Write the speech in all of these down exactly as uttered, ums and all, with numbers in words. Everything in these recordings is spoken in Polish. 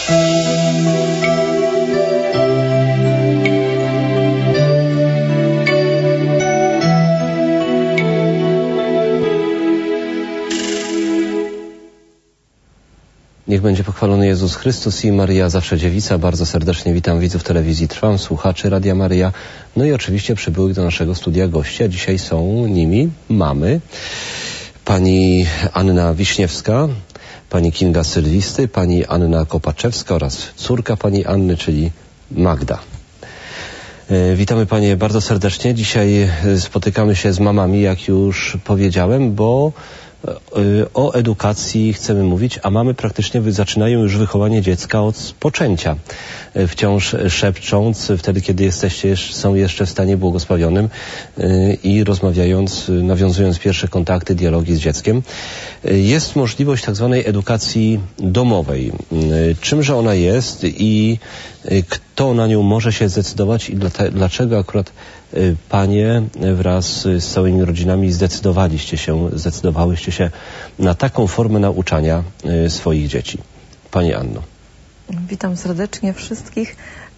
Niech będzie pochwalony Jezus Chrystus i Maryja Zawsze Dziewica. Bardzo serdecznie witam widzów telewizji Trwam, słuchaczy Radia Maryja, no i oczywiście przybyłych do naszego studia gości, a dzisiaj są nimi mamy pani Anna Wiśniewska, pani Kinga Sylwisty, pani Anna Kopaczewska oraz córka pani Anny, czyli Magda. Witamy panie bardzo serdecznie. Dzisiaj spotykamy się z mamami, jak już powiedziałem, bo o edukacji chcemy mówić, a mamy praktycznie zaczynają już wychowanie dziecka od poczęcia. Wciąż szepcząc, wtedy kiedy jesteście, są jeszcze w stanie błogosławionym i rozmawiając, nawiązując pierwsze kontakty, dialogi z dzieckiem. Jest możliwość tak zwanej edukacji domowej. Czymże ona jest i kto na nią może się zdecydować i dlaczego akurat panie wraz z całymi rodzinami zdecydowaliście się, zdecydowałyście się na taką formę nauczania swoich dzieci? Pani Anno. Witam serdecznie wszystkich.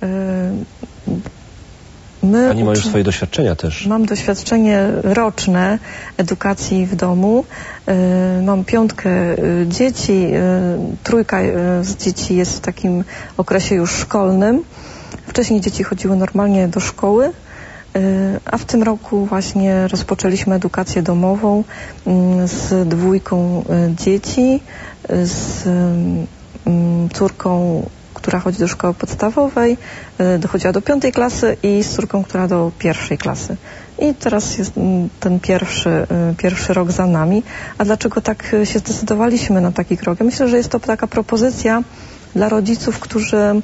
My Pani ma już swoje doświadczenia też. Mam doświadczenie roczne edukacji w domu. Mam piątkę dzieci. Trójka z dzieci jest w takim okresie już szkolnym. Wcześniej dzieci chodziły normalnie do szkoły, a w tym roku właśnie rozpoczęliśmy edukację domową z dwójką dzieci, z córką, która chodzi do szkoły podstawowej, dochodziła do piątej klasy i z córką, która do pierwszej klasy. I teraz jest ten pierwszy, pierwszy rok za nami. A dlaczego tak się zdecydowaliśmy na taki krok? Ja myślę, że jest to taka propozycja dla rodziców, którzy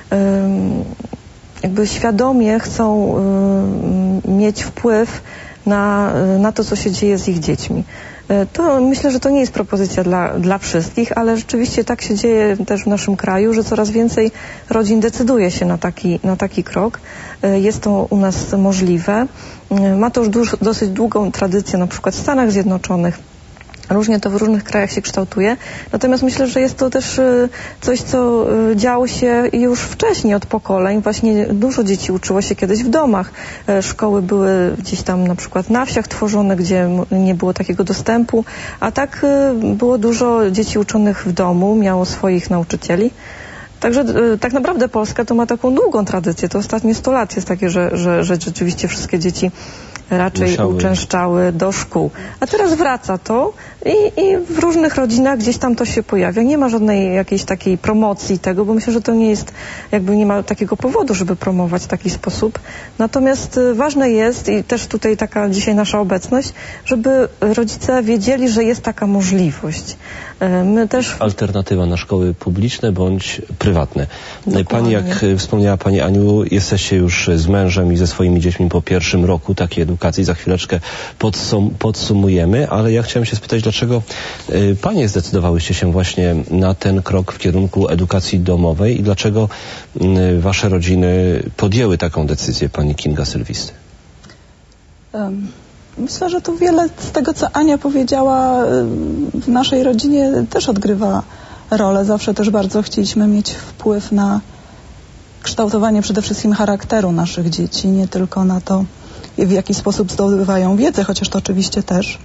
jakby świadomie chcą y, mieć wpływ na, na to, co się dzieje z ich dziećmi. Y, to myślę, że to nie jest propozycja dla, dla wszystkich, ale rzeczywiście tak się dzieje też w naszym kraju, że coraz więcej rodzin decyduje się na taki, na taki krok. Y, jest to u nas możliwe. Y, ma to już duż, dosyć długą tradycję, na przykład w Stanach Zjednoczonych. Różnie to w różnych krajach się kształtuje. Natomiast myślę, że jest to też coś, co działo się już wcześniej od pokoleń. Właśnie dużo dzieci uczyło się kiedyś w domach. Szkoły były gdzieś tam na przykład na wsiach tworzone, gdzie nie było takiego dostępu. A tak było dużo dzieci uczonych w domu, miało swoich nauczycieli. Także tak naprawdę Polska to ma taką długą tradycję. To ostatnie sto lat jest takie, że, że, że rzeczywiście wszystkie dzieci raczej Musiały. uczęszczały do szkół. A teraz wraca to i, i w różnych rodzinach gdzieś tam to się pojawia. Nie ma żadnej jakiejś takiej promocji tego, bo myślę, że to nie jest, jakby nie ma takiego powodu, żeby promować w taki sposób. Natomiast ważne jest, i też tutaj taka dzisiaj nasza obecność, żeby rodzice wiedzieli, że jest taka możliwość. My też... Alternatywa na szkoły publiczne bądź prywatne. Dokładnie. Pani, jak wspomniała pani Aniu, jesteście już z mężem i ze swoimi dziećmi po pierwszym roku takiej edukacji. Za chwileczkę podsum podsumujemy, ale ja chciałem się spytać, dlaczego y, panie zdecydowałyście się właśnie na ten krok w kierunku edukacji domowej i dlaczego y, wasze rodziny podjęły taką decyzję, pani Kinga Sylwisty? Um. Myślę, że tu wiele z tego, co Ania powiedziała, w naszej rodzinie też odgrywa rolę. Zawsze też bardzo chcieliśmy mieć wpływ na kształtowanie przede wszystkim charakteru naszych dzieci, nie tylko na to, w jaki sposób zdobywają wiedzę, chociaż to oczywiście też.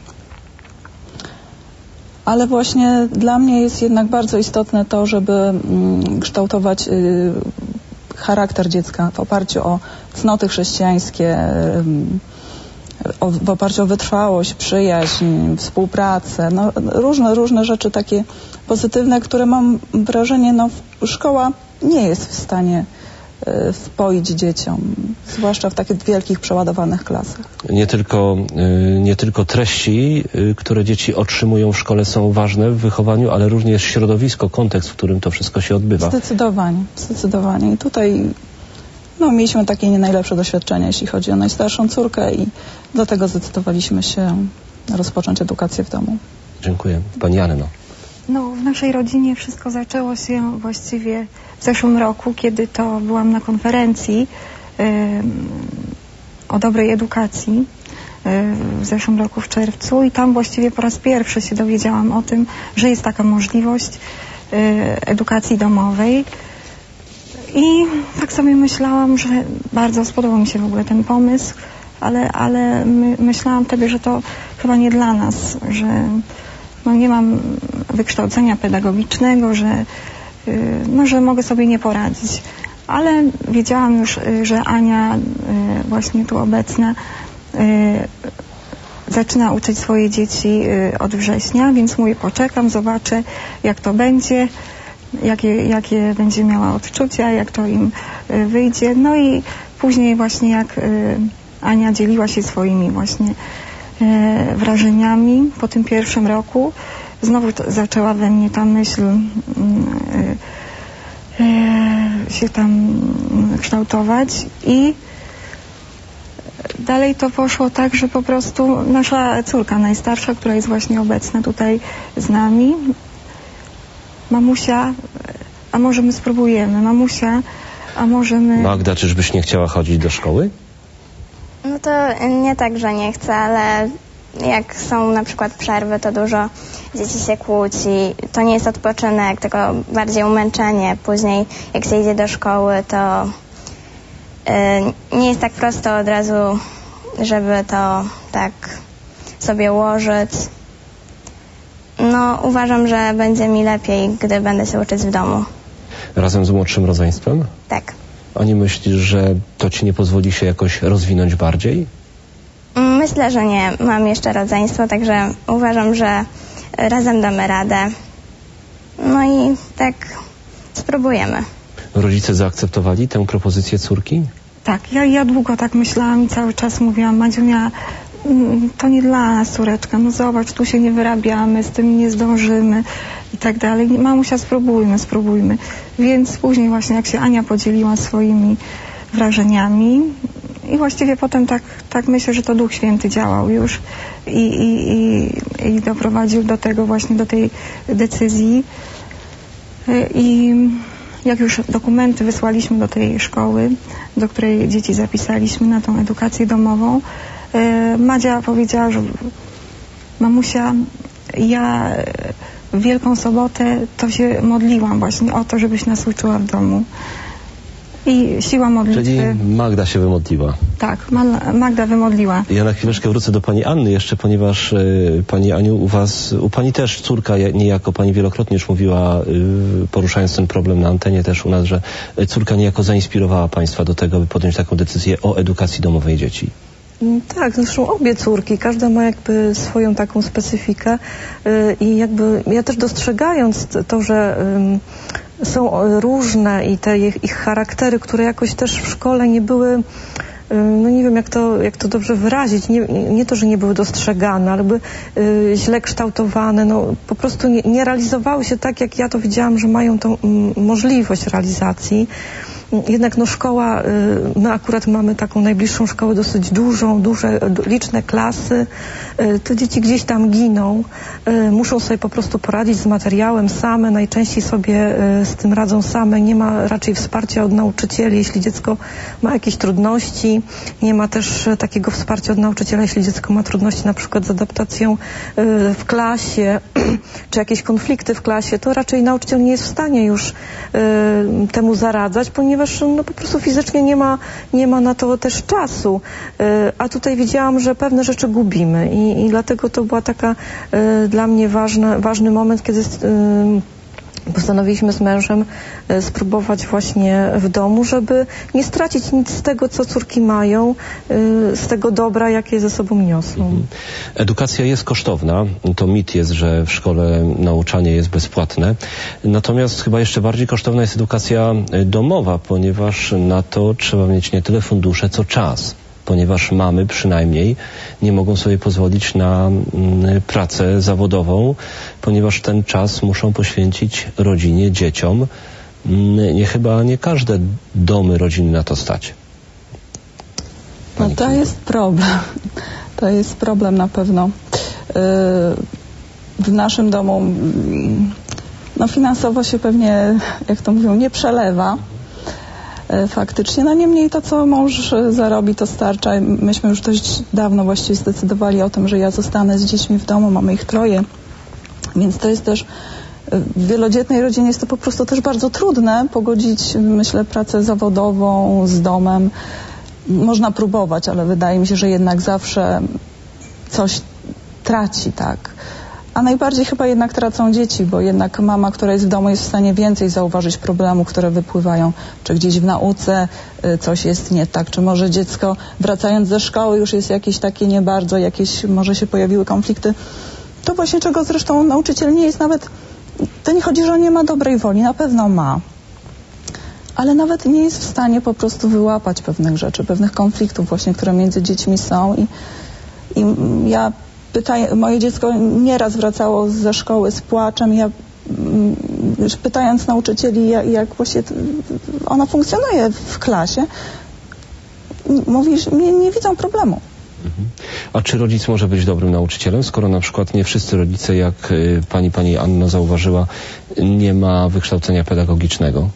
Ale właśnie dla mnie jest jednak bardzo istotne to, żeby kształtować charakter dziecka w oparciu o cnoty chrześcijańskie, O, w oparciu o wytrwałość, przyjaźń, współpracę, no, różne, różne rzeczy takie pozytywne, które mam wrażenie, no, szkoła nie jest w stanie y, wpoić dzieciom, zwłaszcza w takich wielkich, przeładowanych klasach. Nie tylko, y, nie tylko treści, y, które dzieci otrzymują w szkole, są ważne w wychowaniu, ale również środowisko, kontekst, w którym to wszystko się odbywa. Zdecydowanie, zdecydowanie. I tutaj no, mieliśmy takie nie najlepsze doświadczenia, jeśli chodzi o najstarszą córkę i dlatego zdecydowaliśmy się rozpocząć edukację w domu. Dziękuję. Pani Anno. No, w naszej rodzinie wszystko zaczęło się właściwie w zeszłym roku, kiedy to byłam na konferencji yy, o dobrej edukacji yy, w zeszłym roku w czerwcu i tam właściwie po raz pierwszy się dowiedziałam o tym, że jest taka możliwość yy, edukacji domowej. I tak sobie myślałam, że bardzo spodobał mi się w ogóle ten pomysł, ale, ale my, myślałam wtedy, że to chyba nie dla nas, że no nie mam wykształcenia pedagogicznego, że, no, że mogę sobie nie poradzić. Ale wiedziałam już, że Ania, właśnie tu obecna, zaczyna uczyć swoje dzieci od września, więc mówię, poczekam, zobaczę, jak to będzie, jakie, jakie będzie miała odczucia, jak to im wyjdzie. No i później właśnie jak Ania dzieliła się swoimi właśnie wrażeniami po tym pierwszym roku, znowu to zaczęła we mnie ta myśl się tam kształtować i dalej to poszło tak, że po prostu nasza córka najstarsza, która jest właśnie obecna tutaj z nami, mamusia, a może my spróbujemy, mamusia, a może my... Magda, czyżbyś nie chciała chodzić do szkoły? No to nie tak, że nie chcę, ale jak są na przykład przerwy, to dużo dzieci się kłóci. To nie jest odpoczynek, tylko bardziej umęczenie. Później jak się idzie do szkoły, to yy, nie jest tak prosto od razu, żeby to tak sobie ułożyć. No uważam, że będzie mi lepiej, gdy będę się uczyć w domu. Razem z młodszym rodzeństwem? Tak. A nie myślisz, że to ci nie pozwoli się jakoś rozwinąć bardziej? Myślę, że nie. Mam jeszcze rodzeństwo, także uważam, że razem damy radę. No i tak spróbujemy. Rodzice zaakceptowali tę propozycję córki? Tak, ja, ja długo tak myślałam i cały czas mówiłam, Madziunia, to nie dla nas, córeczka, no zobacz, tu się nie wyrabiamy, z tym nie zdążymy i tak dalej. Mamusia, spróbujmy, spróbujmy. Więc później właśnie jak się Ania podzieliła swoimi wrażeniami i właściwie potem tak, tak myślę, że to Duch Święty działał już i, i, i, i doprowadził do tego właśnie, do tej decyzji. I jak już dokumenty wysłaliśmy do tej szkoły, do której dzieci zapisaliśmy na tą edukację domową, Madzia powiedziała, że mamusia, ja w Wielką Sobotę to się modliłam właśnie o to, żebyś nas uczyła w domu. I siła modlitwy... Czyli Magda się wymodliła. Tak, Magda wymodliła. Ja na chwileczkę wrócę do pani Anny jeszcze, ponieważ y, pani Aniu, u was, u pani też córka niejako, pani wielokrotnie już mówiła, y, poruszając ten problem na antenie też u nas, że córka niejako zainspirowała państwa do tego, by podjąć taką decyzję o edukacji domowej dzieci. Tak, zresztą obie córki, każda ma jakby swoją taką specyfikę yy, i jakby ja też dostrzegając to, że yy, są różne i te ich, ich charaktery, które jakoś też w szkole nie były, yy, no nie wiem jak to, jak to dobrze wyrazić, nie, nie to, że nie były dostrzegane, ale by yy, źle kształtowane, no po prostu nie, nie realizowały się tak, jak ja to widziałam, że mają tą yy, możliwość realizacji. Jednak no szkoła, my akurat mamy taką najbliższą szkołę dosyć dużą, duże, liczne klasy. Te dzieci gdzieś tam giną, muszą sobie po prostu poradzić z materiałem same, najczęściej sobie z tym radzą same, nie ma raczej wsparcia od nauczycieli, jeśli dziecko ma jakieś trudności, nie ma też takiego wsparcia od nauczyciela, jeśli dziecko ma trudności na przykład z adaptacją w klasie, czy jakieś konflikty w klasie, to raczej nauczyciel nie jest w stanie już temu zaradzać, ponieważ no, po prostu fizycznie nie ma, nie ma na to też czasu. A tutaj widziałam, że pewne rzeczy gubimy i, i dlatego to była taka dla mnie ważna, ważny moment, kiedy postanowiliśmy z mężem spróbować właśnie w domu, żeby nie stracić nic z tego, co córki mają, z tego dobra, jakie ze sobą niosą. Mhm. Edukacja jest kosztowna. To mit jest, że w szkole nauczanie jest bezpłatne. Natomiast chyba jeszcze bardziej kosztowna jest edukacja domowa, ponieważ na to trzeba mieć nie tyle fundusze, co czas. Ponieważ mamy przynajmniej nie mogą sobie pozwolić na mm, pracę zawodową, ponieważ ten czas muszą poświęcić rodzinie, dzieciom. Mm, nie chyba nie każde domy rodziny na to stać. Pani no to jest problem. To jest problem na pewno. W naszym domu no finansowo się pewnie, jak to mówią, nie przelewa. Faktycznie, no niemniej to, co mąż zarobi, to starcza. Myśmy już dość dawno właściwie zdecydowali o tym, że ja zostanę z dziećmi w domu, mamy ich troje, więc to jest też W wielodzietnej rodzinie jest to po prostu też bardzo trudne pogodzić, myślę, pracę zawodową z domem. Można próbować, ale wydaje mi się, że jednak zawsze coś traci, tak. A najbardziej chyba jednak tracą dzieci, bo jednak mama, która jest w domu, jest w stanie więcej zauważyć problemów, które wypływają, czy gdzieś w nauce coś jest nie tak, czy może dziecko wracając ze szkoły już jest jakieś takie nie bardzo, jakieś może się pojawiły konflikty. To właśnie czego zresztą nauczyciel nie jest nawet, to nie chodzi, że on nie ma dobrej woli, na pewno ma, ale nawet nie jest w stanie po prostu wyłapać pewnych rzeczy, pewnych konfliktów właśnie, które między dziećmi są i, i ja pytaj, moje dziecko nieraz wracało ze szkoły z płaczem. Ja pytając nauczycieli, jak, jak właśnie ona funkcjonuje w klasie, mówi, że nie, nie widzą problemu. A czy rodzic może być dobrym nauczycielem, skoro na przykład nie wszyscy rodzice, jak pani pani Anna zauważyła, nie ma wykształcenia pedagogicznego?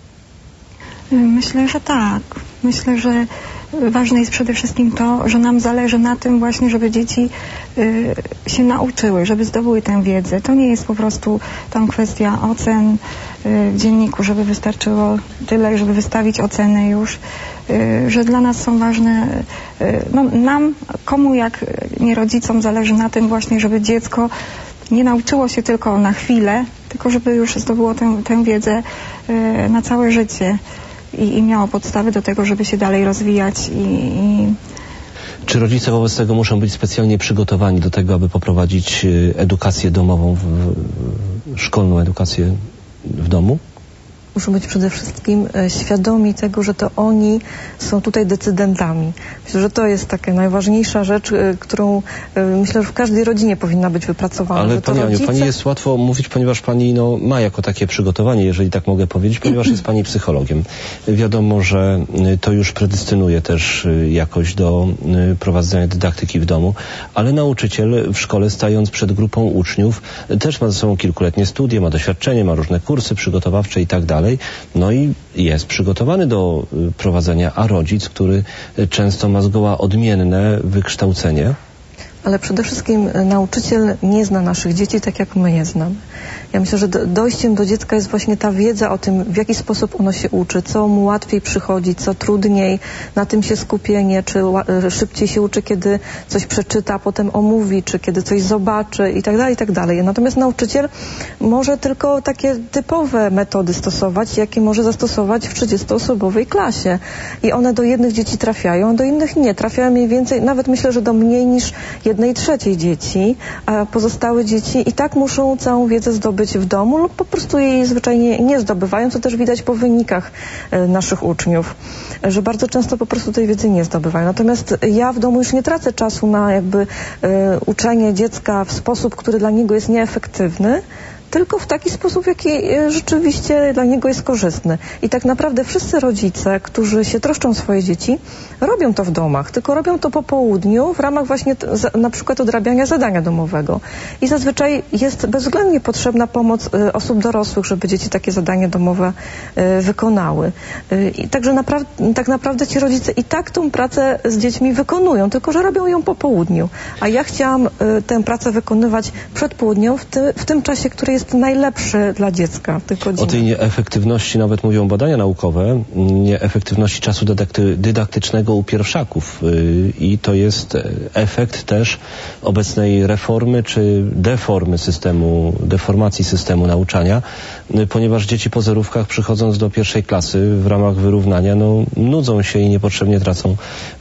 Myślę, że tak. Myślę, że ważne jest przede wszystkim to, że nam zależy na tym właśnie, żeby dzieci y, się nauczyły, żeby zdobyły tę wiedzę. To nie jest po prostu tam kwestia ocen y, w dzienniku, żeby wystarczyło tyle, żeby wystawić ocenę już, y, że dla nas są ważne, y, no nam, komu jak nie rodzicom, zależy na tym właśnie, żeby dziecko nie nauczyło się tylko na chwilę, tylko żeby już zdobyło tę, tę wiedzę y, na całe życie. I, i miało podstawy do tego, żeby się dalej rozwijać. I, i... Czy rodzice wobec tego muszą być specjalnie przygotowani do tego, aby poprowadzić edukację domową, w, szkolną edukację w domu? Muszą być przede wszystkim świadomi tego, że to oni są tutaj decydentami. Myślę, że to jest taka najważniejsza rzecz, którą myślę, że w każdej rodzinie powinna być wypracowana. Ale że to pani Aniu, rodzice... pani jest łatwo mówić, ponieważ pani no, ma jako takie przygotowanie, jeżeli tak mogę powiedzieć, ponieważ jest pani psychologiem. Wiadomo, że to już predystynuje też jakoś do prowadzenia dydaktyki w domu, ale nauczyciel w szkole, stając przed grupą uczniów, też ma ze sobą kilkuletnie studia, ma doświadczenie, ma różne kursy przygotowawcze i tak dalej. No i jest przygotowany do prowadzenia, a rodzic, który często ma zgoła odmienne wykształcenie. Ale przede wszystkim nauczyciel nie zna naszych dzieci tak, jak my je znamy. Ja myślę, że dojściem do dziecka jest właśnie ta wiedza o tym, w jaki sposób ono się uczy, co mu łatwiej przychodzi, co trudniej, na tym się skupienie, czy szybciej się uczy, kiedy coś przeczyta, potem omówi, czy kiedy coś zobaczy i tak dalej, i tak dalej. Natomiast nauczyciel może tylko takie typowe metody stosować, jakie może zastosować w trzydziestoosobowej klasie. I one do jednych dzieci trafiają, a do innych nie. Trafiają mniej więcej, nawet myślę, że do mniej niż jednej trzeciej dzieci, a pozostałe dzieci i tak muszą całą wiedzę zdobyć w domu lub po prostu jej zwyczajnie nie zdobywają, co też widać po wynikach e, naszych uczniów, że bardzo często po prostu tej wiedzy nie zdobywają. Natomiast ja w domu już nie tracę czasu na jakby e, uczenie dziecka w sposób, który dla niego jest nieefektywny, tylko w taki sposób, jaki rzeczywiście dla niego jest korzystny. I tak naprawdę wszyscy rodzice, którzy się troszczą o swoje dzieci, robią to w domach, tylko robią to po południu w ramach właśnie na przykład odrabiania zadania domowego. I zazwyczaj jest bezwzględnie potrzebna pomoc osób dorosłych, żeby dzieci takie zadania domowe wykonały. I także napra- tak naprawdę ci rodzice i tak tą pracę z dziećmi wykonują, tylko że robią ją po południu. A ja chciałam tę pracę wykonywać przed południem, w, ty- w tym czasie, który jest najlepszy dla dziecka. O tej nieefektywności nawet mówią badania naukowe, nieefektywności czasu dydakty- dydaktycznego u pierwszaków i to jest efekt też obecnej reformy czy deformy systemu, deformacji systemu nauczania, ponieważ dzieci po zerówkach, przychodząc do pierwszej klasy w ramach wyrównania, no nudzą się i niepotrzebnie tracą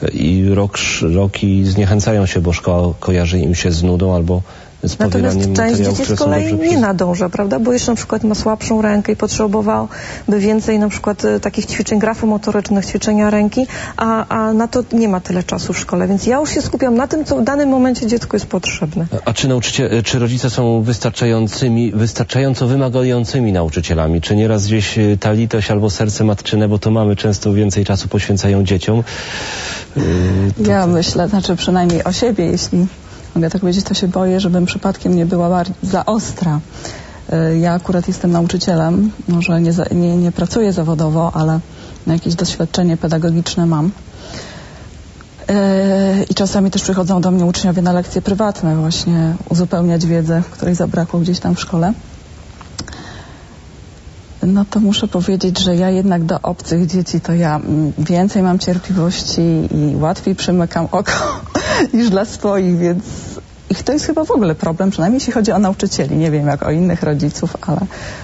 i rok, roki zniechęcają się, bo szkoła kojarzy im się z nudą albo z Natomiast część dzieci z kolei nie przez... nadąża, prawda? Bo jeszcze na przykład ma słabszą rękę i potrzebowałoby więcej na przykład takich ćwiczeń grafomotorycznych, ćwiczenia ręki, a, a na to nie ma tyle czasu w szkole. Więc ja już się skupiam na tym, co w danym momencie dziecku jest potrzebne. A czy nauczyciel, czy rodzice są wystarczającymi, wystarczająco wymagającymi nauczycielami? Czy nieraz gdzieś ta litość albo serce matczyne, bo to mamy często więcej czasu poświęcają dzieciom? To... Ja myślę, znaczy przynajmniej o siebie, jeśli mogę tak powiedzieć, to się boję, żebym przypadkiem nie była bar- za ostra. Ja akurat jestem nauczycielem, może nie, za, nie, nie pracuję zawodowo, ale jakieś doświadczenie pedagogiczne mam. I czasami też przychodzą do mnie uczniowie na lekcje prywatne właśnie uzupełniać wiedzę, której zabrakło gdzieś tam w szkole. No to muszę powiedzieć, że ja jednak do obcych dzieci to ja więcej mam cierpliwości i łatwiej przymykam oko niż dla swoich, więc ich to jest chyba w ogóle problem, przynajmniej jeśli chodzi o nauczycieli. Nie wiem jak o innych rodziców, ale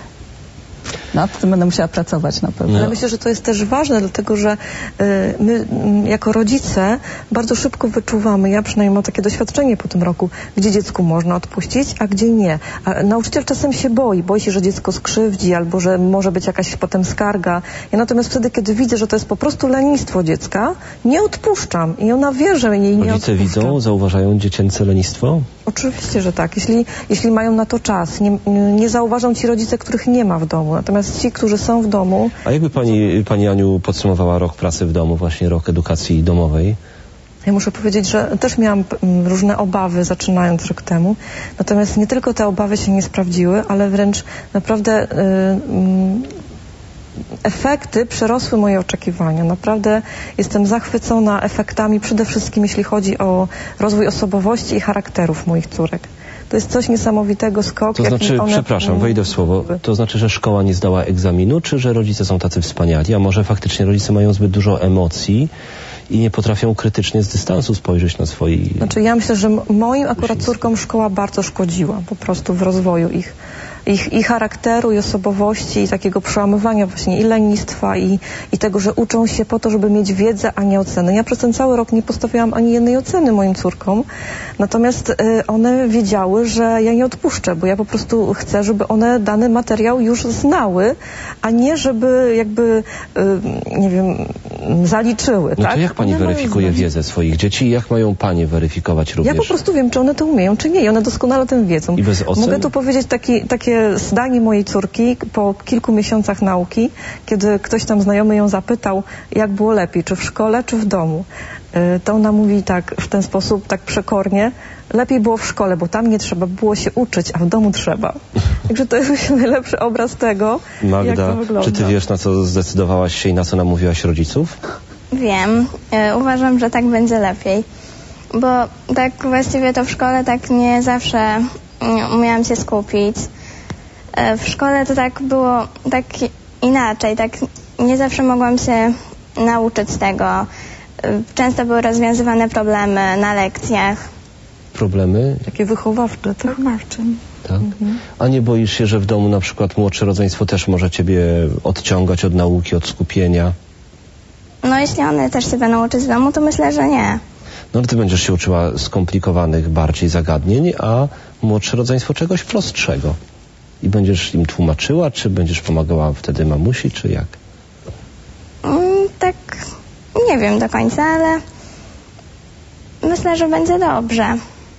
nad tym będę musiała pracować na pewno. Ale myślę, że to jest też ważne, dlatego że y, my y, jako rodzice bardzo szybko wyczuwamy, ja przynajmniej mam takie doświadczenie po tym roku, gdzie dziecku można odpuścić, a gdzie nie. A nauczyciel czasem się boi, boi się, że dziecko skrzywdzi albo że może być jakaś potem skarga. Ja natomiast wtedy, kiedy widzę, że to jest po prostu lenistwo dziecka, nie odpuszczam i ona wie, że jej nie Rodzice odpuszczam. widzą, zauważają dziecięce lenistwo? Oczywiście, że tak. Jeśli, jeśli mają na to czas. Nie, nie zauważą ci rodzice, których nie ma w domu. Natomiast ci, którzy są w domu... A jakby pani, pani Aniu podsumowała rok pracy w domu, właśnie rok edukacji domowej? Ja muszę powiedzieć, że też miałam różne obawy zaczynając rok temu. Natomiast nie tylko te obawy się nie sprawdziły, ale wręcz naprawdę... Yy, yy, efekty przerosły moje oczekiwania. Naprawdę jestem zachwycona efektami, przede wszystkim jeśli chodzi o rozwój osobowości i charakterów moich córek. To jest coś niesamowitego, skok. To znaczy, one... przepraszam, wejdę w słowo, to znaczy, że szkoła nie zdała egzaminu, czy że rodzice są tacy wspaniali, a może faktycznie rodzice mają zbyt dużo emocji i nie potrafią krytycznie z dystansu spojrzeć na swoje... Znaczy ja myślę, że moim akurat córkom szkoła bardzo szkodziła po prostu w rozwoju ich. Ich, i charakteru, i osobowości, i takiego przełamywania właśnie i lenistwa, i, i tego, że uczą się po to, żeby mieć wiedzę, a nie oceny. Ja przez ten cały rok nie postawiłam ani jednej oceny moim córkom, natomiast y, one wiedziały, że ja nie odpuszczę, bo ja po prostu chcę, żeby one dany materiał już znały, a nie żeby jakby, y, nie wiem, zaliczyły. No tak? to jak pani one weryfikuje wiedzę swoich dzieci i jak mają panie weryfikować również? Ja po prostu wiem, czy one to umieją, czy nie. I one doskonale o tym wiedzą. I bez ocen? Mogę tu powiedzieć taki, takie zdanie mojej córki po kilku miesiącach nauki, kiedy ktoś tam znajomy ją zapytał, jak było lepiej, czy w szkole, czy w domu. To ona mówi tak, w ten sposób, tak przekornie, lepiej było w szkole, bo tam nie trzeba było się uczyć, a w domu trzeba. Także to jest najlepszy obraz tego, Magda, jak to wygląda. czy ty wiesz, na co zdecydowałaś się i na co namówiłaś rodziców? Wiem. E, uważam, że tak będzie lepiej. Bo tak właściwie to w szkole tak nie zawsze nie umiałam się skupić. E, w szkole to tak było tak inaczej. Tak nie zawsze mogłam się nauczyć tego. E, często były rozwiązywane problemy na lekcjach. Problemy? Takie wychowawcze, tak? Wychowawcze. Tak. Mhm. A nie boisz się, że w domu na przykład młodsze rodzeństwo też może ciebie odciągać od nauki, od skupienia? No jeśli one też się będą uczyć w domu, to myślę, że nie. No ale ty będziesz się uczyła skomplikowanych bardziej zagadnień, a młodsze rodzeństwo czegoś prostszego. I będziesz im tłumaczyła, czy będziesz pomagała wtedy mamusi, czy jak? Mm, tak nie wiem do końca, ale myślę, że będzie dobrze.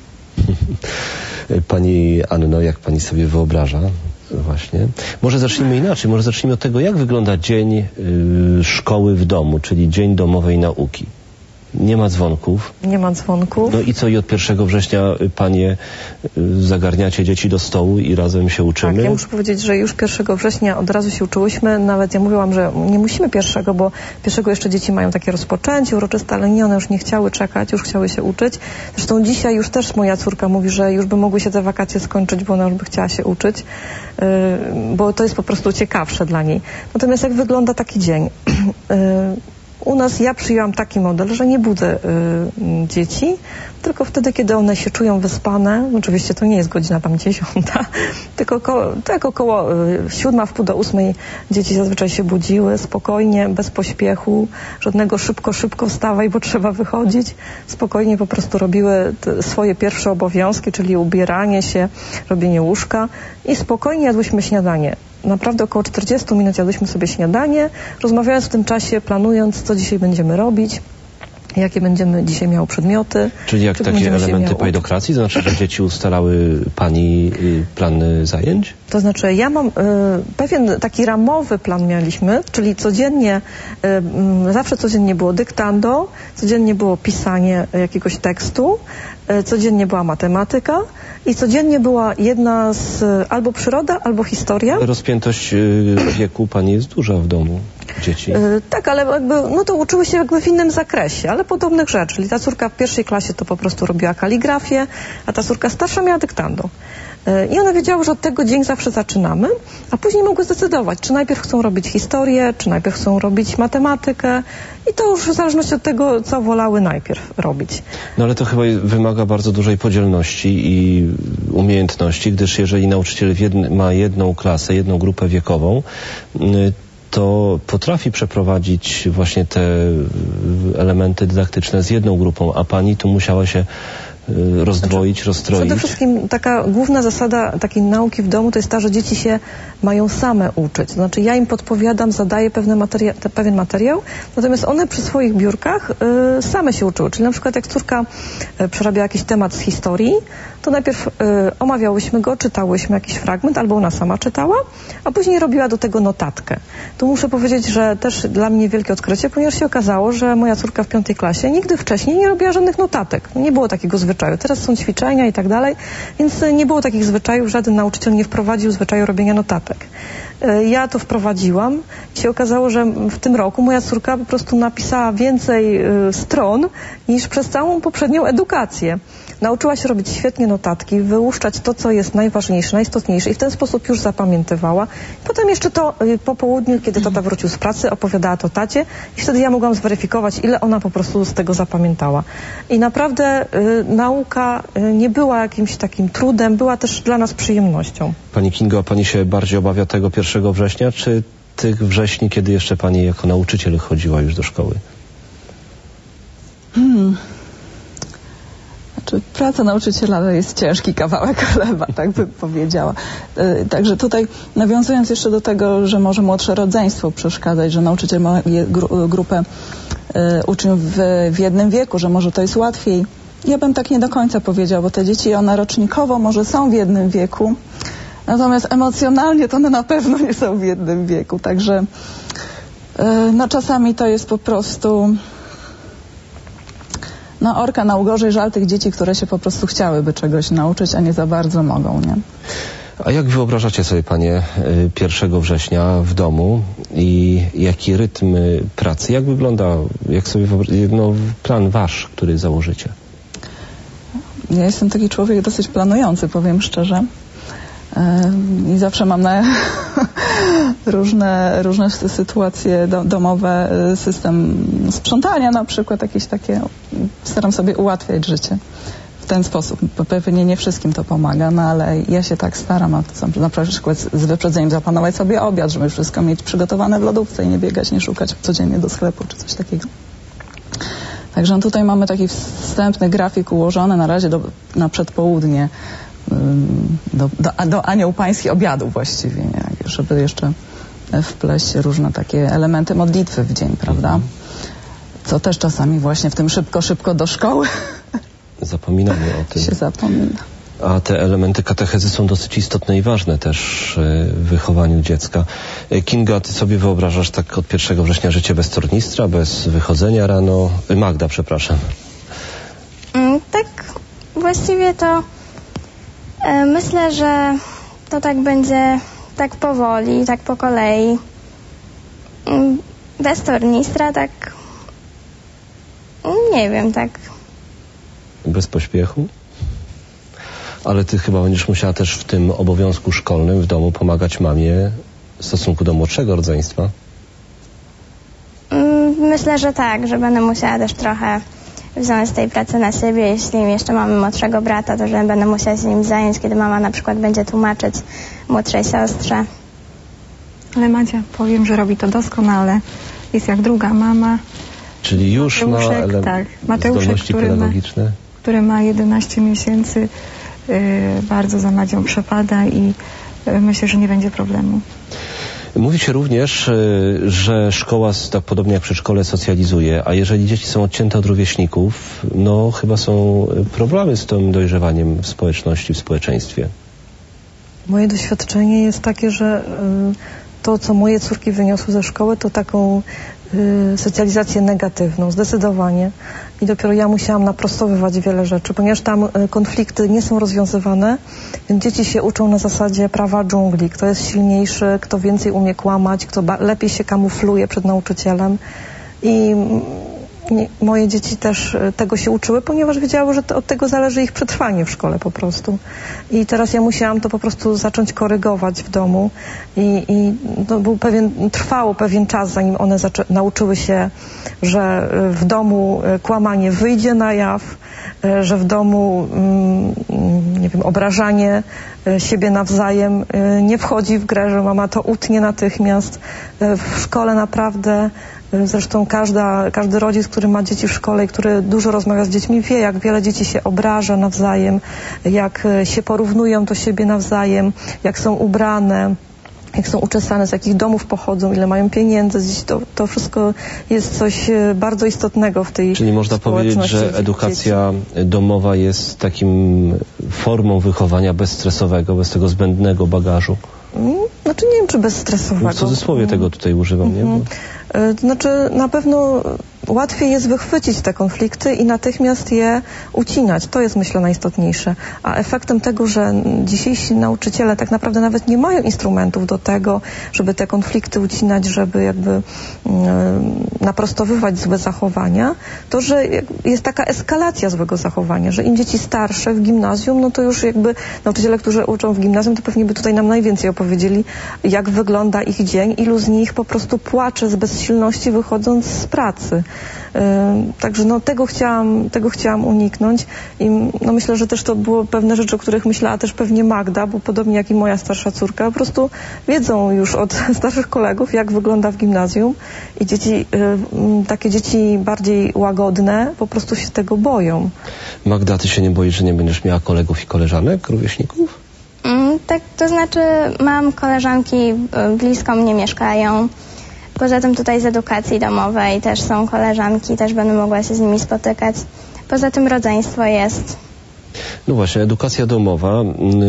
Pani Anno, jak pani sobie wyobraża? Właśnie. Może zacznijmy inaczej. Może zacznijmy od tego, jak wygląda dzień y, szkoły w domu, czyli dzień domowej nauki. Nie ma dzwonków. Nie ma dzwonków. No i co, i od pierwszego września panie y, zagarniacie dzieci do stołu i razem się uczymy? Tak, ja muszę powiedzieć, że już pierwszego września od razu się uczyłyśmy. Nawet ja mówiłam, że nie musimy pierwszego, bo pierwszego jeszcze dzieci mają takie rozpoczęcie uroczyste, ale nie, one już nie chciały czekać, już chciały się uczyć. Zresztą dzisiaj już też moja córka mówi, że już by mogły się te wakacje skończyć, bo ona już by chciała się uczyć, yy, bo to jest po prostu ciekawsze dla niej. Natomiast jak wygląda taki dzień? Yy, U nas ja przyjęłam taki model, że nie budzę y, dzieci, tylko wtedy, kiedy one się czują wyspane. Oczywiście to nie jest godzina tam dziesiąta, tylko około, tak około y, siódma, wpół do ósmej dzieci zazwyczaj się budziły spokojnie, bez pośpiechu, żadnego szybko, szybko wstawaj, bo trzeba wychodzić. Spokojnie po prostu robiły te swoje pierwsze obowiązki, czyli ubieranie się, robienie łóżka i spokojnie jadłyśmy śniadanie. Naprawdę około czterdzieści minut jadłyśmy sobie śniadanie, rozmawiając w tym czasie, planując, co dzisiaj będziemy robić, jakie będziemy dzisiaj miały przedmioty. Czyli jak takie elementy pajdokracji? To znaczy, że dzieci ustalały pani plany zajęć? To znaczy, ja mam y, pewien taki ramowy plan mieliśmy, czyli codziennie, y, zawsze codziennie było dyktando, codziennie było pisanie jakiegoś tekstu, y, codziennie była matematyka i codziennie była jedna z albo przyroda, albo historia. Rozpiętość wieku pani jest duża w domu. dzieci? Yy, tak, ale jakby, no to uczyły się jakby w innym zakresie, ale podobnych rzeczy. Czyli ta córka w pierwszej klasie to po prostu robiła kaligrafię, a ta córka starsza miała dyktando. I one wiedziały, że od tego dzień zawsze zaczynamy, a później mogły zdecydować, czy najpierw chcą robić historię, czy najpierw chcą robić matematykę i to już w zależności od tego, co wolały najpierw robić. No ale to chyba wymaga bardzo dużej podzielności i umiejętności, gdyż jeżeli nauczyciel jedn- ma jedną klasę, jedną grupę wiekową, to potrafi przeprowadzić właśnie te elementy dydaktyczne z jedną grupą, a pani tu musiała się rozdwoić, znaczy, rozstroić? Przede wszystkim taka główna zasada takiej nauki w domu to jest ta, że dzieci się mają same uczyć. To znaczy ja im podpowiadam, zadaję pewne materia pewien materiał, natomiast one przy swoich biurkach y, same się uczyły. Czyli na przykład jak córka y, przerabia jakiś temat z historii, to najpierw y, omawiałyśmy go, czytałyśmy jakiś fragment, albo ona sama czytała, a później robiła do tego notatkę. Tu muszę powiedzieć, że też dla mnie wielkie odkrycie, ponieważ się okazało, że moja córka w piątej klasie nigdy wcześniej nie robiła żadnych notatek. Nie było takiego zwyczaju. Teraz są ćwiczenia i tak dalej, więc nie było takich zwyczajów, żaden nauczyciel nie wprowadził zwyczaju robienia notatek. Ja to wprowadziłam i się okazało, że w tym roku moja córka po prostu napisała więcej stron niż przez całą poprzednią edukację. Nauczyła się robić świetnie notatki, wyłuszczać to, co jest najważniejsze, najistotniejsze i w ten sposób już zapamiętywała. Potem jeszcze to po południu, kiedy tata wrócił z pracy, opowiadała to tacie i wtedy ja mogłam zweryfikować, ile ona po prostu z tego zapamiętała. I naprawdę y, nauka y, nie była jakimś takim trudem, była też dla nas przyjemnością. Pani Kingo, a pani się bardziej obawia tego pierwszego września, czy tych wrześni, kiedy jeszcze pani jako nauczyciel chodziła już do szkoły? Hmm. Znaczy, praca nauczyciela jest ciężki kawałek chleba, tak bym powiedziała. Także tutaj nawiązując jeszcze do tego, że może młodsze rodzeństwo przeszkadzać, że nauczyciel ma grupę uczniów w, w jednym wieku, że może to jest łatwiej. Ja bym tak nie do końca powiedziała, bo te dzieci one rocznikowo może są w jednym wieku, natomiast emocjonalnie to one na pewno nie są w jednym wieku. Także no czasami to jest po prostu no orka na ugorzej, żal tych dzieci, które się po prostu chciałyby czegoś nauczyć, a nie za bardzo mogą, nie? A jak wyobrażacie sobie panie pierwszego września w domu i jaki rytm pracy? Jak wygląda, jak sobie no, plan wasz, który założycie? Ja jestem taki człowiek dosyć planujący, powiem szczerze. I zawsze mam na różne, różne sytuacje domowe, system sprzątania na przykład, jakieś takie, staram sobie ułatwiać życie w ten sposób. Pewnie nie wszystkim to pomaga, no ale ja się tak staram, a na przykład z wyprzedzeniem zaplanować sobie obiad, żeby wszystko mieć przygotowane w lodówce i nie biegać, nie szukać codziennie do sklepu czy coś takiego. Także tutaj mamy taki wstępny grafik ułożony na razie do, na przedpołudnie, Do, do, do anioł pański obiadu właściwie, nie? Żeby jeszcze wpleść różne takie elementy modlitwy w dzień, prawda? Co też czasami właśnie w tym szybko, szybko do szkoły zapominamy o tym. się zapomina. A te elementy katechezy są dosyć istotne i ważne też w wychowaniu dziecka. Kinga, ty sobie wyobrażasz tak od pierwszego września życie bez tornistra, bez wychodzenia rano? Magda, przepraszam. Mm, tak, właściwie to myślę, że to tak będzie tak powoli, tak po kolei. Bez tornistra, tak nie wiem, tak. Bez pośpiechu? Ale ty chyba będziesz musiała też w tym obowiązku szkolnym w domu pomagać mamie w stosunku do młodszego rodzeństwa? Myślę, że tak, że będę musiała też trochę wziąć tej pracy na siebie. Jeśli jeszcze mamy młodszego brata, to że będę musiała się nim zająć, kiedy mama na przykład będzie tłumaczyć młodszej siostrze. Ale Madzia, powiem, że robi to doskonale. Jest jak druga mama. Czyli już ma ele- tak, Mateuszek, zdolności który pedagogiczne? Ma, który ma jedenaście miesięcy, yy, bardzo za Madzią przepada i yy, myślę, że nie będzie problemu. Mówi się również, że szkoła, tak podobnie jak przedszkole, socjalizuje, a jeżeli dzieci są odcięte od rówieśników, no chyba są problemy z tym dojrzewaniem w społeczności, w społeczeństwie. Moje doświadczenie jest takie, że to, co moje córki wyniosły ze szkoły, to taką y, socjalizację negatywną, zdecydowanie. I dopiero ja musiałam naprostowywać wiele rzeczy, ponieważ tam y, konflikty nie są rozwiązywane, więc dzieci się uczą na zasadzie prawa dżungli. Kto jest silniejszy, kto więcej umie kłamać, kto lepiej się kamufluje przed nauczycielem. I Nie, moje dzieci też tego się uczyły, ponieważ wiedziały, że to, od tego zależy ich przetrwanie w szkole po prostu. I teraz ja musiałam to po prostu zacząć korygować w domu i, i to był pewien, trwało pewien czas, zanim one nauczyły się, że w domu kłamanie wyjdzie na jaw, że w domu, nie wiem, obrażanie siebie nawzajem nie wchodzi w grę, że mama to utnie natychmiast. W szkole naprawdę, zresztą każda, każdy rodzic, który ma dzieci w szkole i który dużo rozmawia z dziećmi, wie, jak wiele dzieci się obraża nawzajem, jak się porównują do siebie nawzajem, jak są ubrane, jak są uczesane, z jakich domów pochodzą, ile mają pieniędzy. To, to wszystko jest coś bardzo istotnego w tej Czyli można powiedzieć, że edukacja dzieci. domowa jest takim formą wychowania bezstresowego, bez tego zbędnego bagażu? Znaczy nie wiem, czy bezstresowego. W cudzysłowie tego tutaj używam, mm-hmm. nie? Bo... To znaczy na pewno łatwiej jest wychwycić te konflikty i natychmiast je ucinać. To jest, myślę, najistotniejsze. A efektem tego, że dzisiejsi nauczyciele tak naprawdę nawet nie mają instrumentów do tego, żeby te konflikty ucinać, żeby jakby y, naprostowywać złe zachowania, to, że jest taka eskalacja złego zachowania, że im dzieci starsze w gimnazjum, no to już jakby nauczyciele, którzy uczą w gimnazjum, to pewnie by tutaj nam najwięcej opowiedzieli, jak wygląda ich dzień, ilu z nich po prostu płacze z bezsilności wychodząc z pracy. Także no, tego, chciałam, tego chciałam uniknąć i no, myślę, że też to było pewne rzeczy, o których myślała też pewnie Magda, bo podobnie jak i moja starsza córka, po prostu wiedzą już od starszych kolegów, jak wygląda w gimnazjum i dzieci, takie dzieci bardziej łagodne po prostu się tego boją. Magda, ty się nie boisz, że nie będziesz miała kolegów i koleżanek, rówieśników? Mm, tak, to znaczy mam koleżanki, blisko mnie mieszkają. Poza tym tutaj z edukacji domowej też są koleżanki, też będę mogła się z nimi spotykać. Poza tym rodzeństwo jest. No właśnie, edukacja domowa.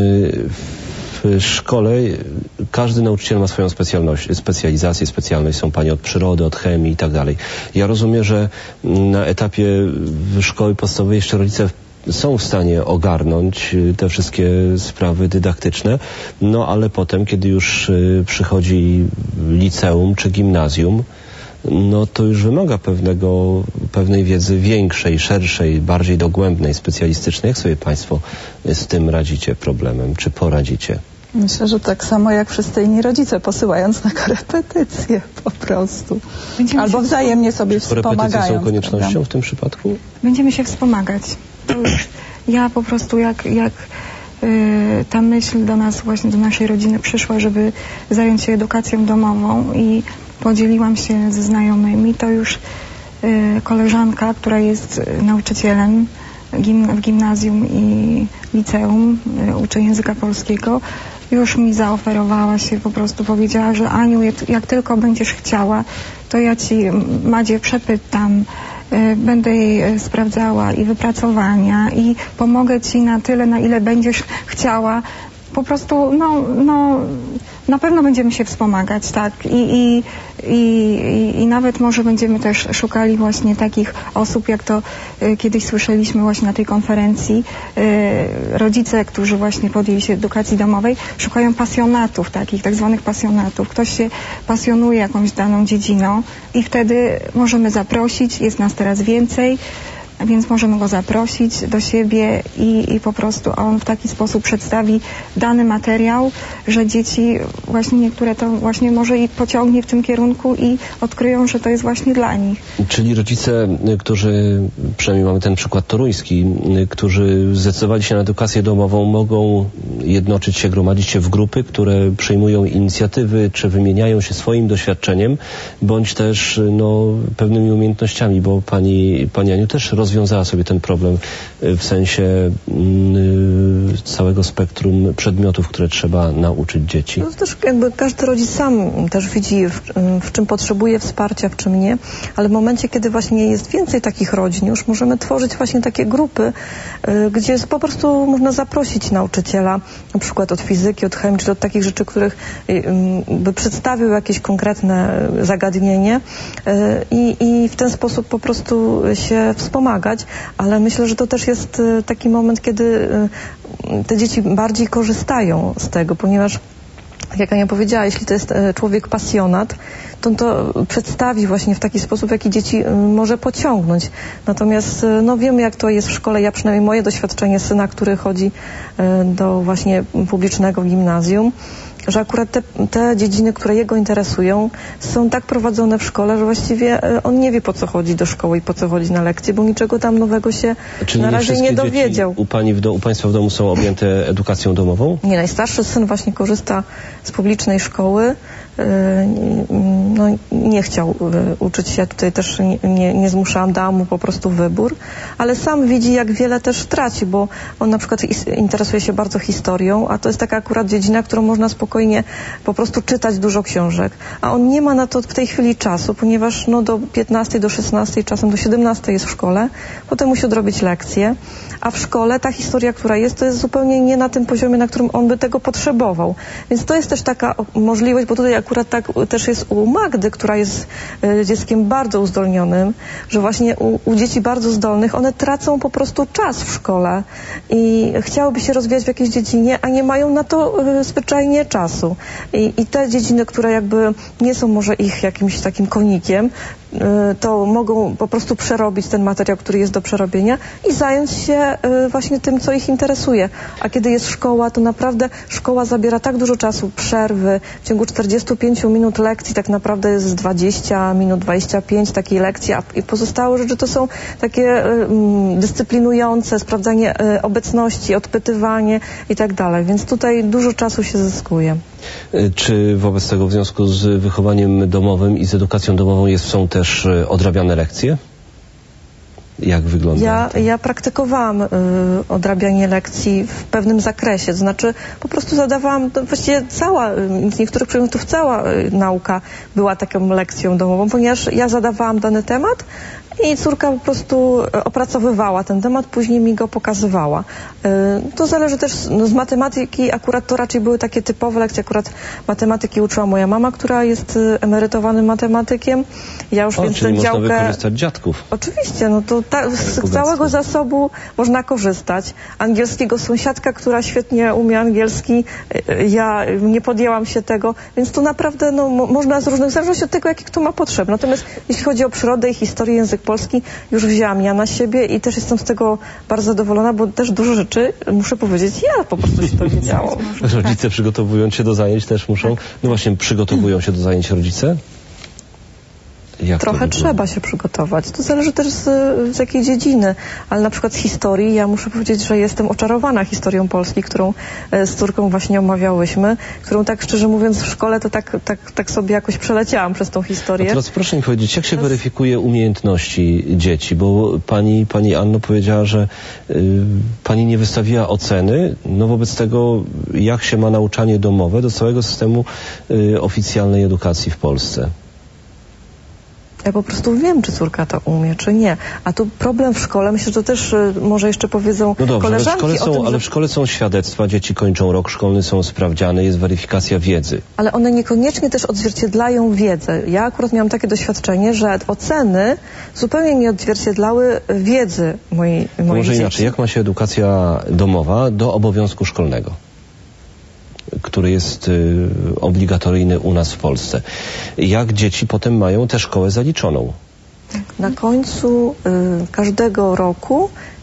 W szkole każdy nauczyciel ma swoją specjalność, specjalizację, specjalność. Są panie od przyrody, od chemii i tak dalej. Ja rozumiem, że na etapie szkoły podstawowej jeszcze rodzice są w stanie ogarnąć te wszystkie sprawy dydaktyczne, no ale potem, kiedy już przychodzi liceum czy gimnazjum, no to już wymaga pewnego, pewnej wiedzy większej, szerszej, bardziej dogłębnej, specjalistycznej. Jak sobie państwo z tym radzicie problemem, czy poradzicie? Myślę, że tak samo jak wszyscy inni rodzice, posyłając na korepetycje po prostu. Będziemy Albo wzajemnie sobie wspomagając. Korepetycje są koniecznością prawda? W tym przypadku? Będziemy się wspomagać. To już ja po prostu jak, jak y, ta myśl do nas, właśnie do naszej rodziny przyszła, żeby zająć się edukacją domową i podzieliłam się ze znajomymi, to już y, koleżanka, która jest nauczycielem gim, w gimnazjum i liceum, y, uczy języka polskiego, już mi zaoferowała się, po prostu powiedziała, że Aniu, jak, jak tylko będziesz chciała, to ja ci, Madzie, przepytam, y, będę jej sprawdzała i wypracowania i pomogę ci na tyle, na ile będziesz chciała. Po prostu, no, no, na pewno będziemy się wspomagać, tak, i, i, i, i nawet może będziemy też szukali właśnie takich osób, jak to y, kiedyś słyszeliśmy właśnie na tej konferencji, y, rodzice, którzy właśnie podjęli się edukacji domowej, szukają pasjonatów takich, tak zwanych pasjonatów. Ktoś się pasjonuje jakąś daną dziedziną i wtedy możemy zaprosić, jest nas teraz więcej, więc możemy go zaprosić do siebie i, i po prostu on w taki sposób przedstawi dany materiał, że dzieci właśnie niektóre to właśnie może i pociągnie w tym kierunku i odkryją, że to jest właśnie dla nich. Czyli rodzice, którzy, przynajmniej mamy ten przykład toruński, którzy zdecydowali się na edukację domową, mogą jednoczyć się, gromadzić się w grupy, które przejmują inicjatywy, czy wymieniają się swoim doświadczeniem, bądź też no, pewnymi umiejętnościami, bo pani, pani Aniu też roz rozwiązała sobie ten problem w sensie yy, całego spektrum przedmiotów, które trzeba nauczyć dzieci? No to też jakby każdy rodzic sam też widzi, w, w czym potrzebuje wsparcia, w czym nie, ale w momencie, kiedy właśnie jest więcej takich rodzin, już możemy tworzyć właśnie takie grupy, yy, gdzie po prostu można zaprosić nauczyciela, na przykład od fizyki, od chemii, czy od takich rzeczy, których yy, by przedstawił jakieś konkretne zagadnienie yy, i, i w ten sposób po prostu się wspomagać, ale myślę, że to też jest yy, taki moment, kiedy yy, te dzieci bardziej korzystają z tego, ponieważ jak Ania powiedziała, jeśli to jest człowiek pasjonat, to on to przedstawi właśnie w taki sposób, jaki dzieci może pociągnąć. Natomiast no wiemy, jak to jest w szkole. Ja przynajmniej moje doświadczenie syna, który chodzi do właśnie publicznego gimnazjum, że akurat te, te dziedziny, które jego interesują, są tak prowadzone w szkole, że właściwie on nie wie, po co chodzi do szkoły i po co chodzi na lekcje, bo niczego tam nowego się Czyli na razie nie, nie dowiedział. U, pani w do, u Państwa w domu są objęte edukacją domową? Nie, najstarszy syn właśnie korzysta z publicznej szkoły. No, nie chciał uczyć się, tutaj też nie, nie, nie zmuszałam, dałam mu po prostu wybór, ale sam widzi, jak wiele też traci, bo on na przykład interesuje się bardzo historią, a to jest taka akurat dziedzina, którą można spokojnie po prostu czytać dużo książek, a on nie ma na to w tej chwili czasu, ponieważ no, do piętnastej, do szesnastej, czasem do siedemnastej jest w szkole, potem musi odrobić lekcje, a w szkole ta historia, która jest, to jest zupełnie nie na tym poziomie, na którym on by tego potrzebował. Więc to jest też taka możliwość, bo tutaj akurat tak też jest u Magdy, która jest y, dzieckiem bardzo uzdolnionym, że właśnie u, u dzieci bardzo zdolnych one tracą po prostu czas w szkole i chciałyby się rozwijać w jakiejś dziedzinie, a nie mają na to y, zwyczajnie czasu. I, I te dziedziny, które jakby nie są może ich jakimś takim konikiem, to mogą po prostu przerobić ten materiał, który jest do przerobienia i zająć się właśnie tym, co ich interesuje. A kiedy jest szkoła, to naprawdę szkoła zabiera tak dużo czasu, przerwy. W ciągu czterdziestu pięciu minut lekcji tak naprawdę jest dwadzieścia minut, dwadzieścia pięć takiej lekcji, a pozostałe rzeczy to są takie um, dyscyplinujące, sprawdzanie um, obecności, odpytywanie i tak dalej. Więc tutaj dużo czasu się zyskuje. Czy wobec tego w związku z wychowaniem domowym i z edukacją domową jest, są też odrabiane lekcje? Jak wygląda ja, to? Ja praktykowałam y, odrabianie lekcji w pewnym zakresie, to znaczy po prostu zadawałam, to właściwie cała, z niektórych przedmiotów cała y, nauka była taką lekcją domową, ponieważ ja zadawałam dany temat i córka po prostu opracowywała ten temat, później mi go pokazywała. To zależy też no, z matematyki, akurat to raczej były takie typowe lekcje, akurat matematyki uczyła moja mama, która jest emerytowanym matematykiem. Ja już o, więc czyli tę można działkę... wykorzystać dziadków. Oczywiście, no to ta, z całego zasobu można korzystać. Angielskiego sąsiadka, która świetnie umie angielski, ja nie podjęłam się tego, więc to naprawdę no, można z różnych, w zależności od tego, jaki kto ma potrzeby. Natomiast jeśli chodzi o przyrodę i historię, język polski, już wzięłam ja na siebie i też jestem z tego bardzo zadowolona, bo też dużo rzeczy, muszę powiedzieć, ja po prostu się dowiedziałam. Rodzice przygotowując się do zajęć też muszą, no właśnie przygotowują się do zajęć rodzice? Jak Trochę trzeba się przygotować. To zależy też z, z jakiej dziedziny, ale na przykład z historii, ja muszę powiedzieć, że jestem oczarowana historią Polski, którą z córką właśnie omawiałyśmy, którą tak szczerze mówiąc w szkole to tak, tak, tak sobie jakoś przeleciałam przez tą historię. A teraz proszę mi powiedzieć, jak się teraz... weryfikuje umiejętności dzieci, bo pani, pani Anno powiedziała, że y, pani nie wystawiła oceny, no wobec tego jak się ma nauczanie domowe do całego systemu y, oficjalnej edukacji w Polsce? Ja po prostu wiem, czy córka to umie, czy nie. A tu problem w szkole, myślę, że to też y, może jeszcze powiedzą no dobrze, koleżanki ale w, szkole są, o tym, ale że... w szkole są świadectwa, dzieci kończą rok szkolny, są sprawdziane, jest weryfikacja wiedzy. Ale one niekoniecznie też odzwierciedlają wiedzę. Ja akurat miałam takie doświadczenie, że oceny zupełnie nie odzwierciedlały wiedzy mojej, mojej Może dzieci. inaczej, jak ma się edukacja domowa do obowiązku szkolnego, który jest y, obligatoryjny u nas w Polsce? Jak dzieci potem mają tę szkołę zaliczoną? Na końcu y, każdego roku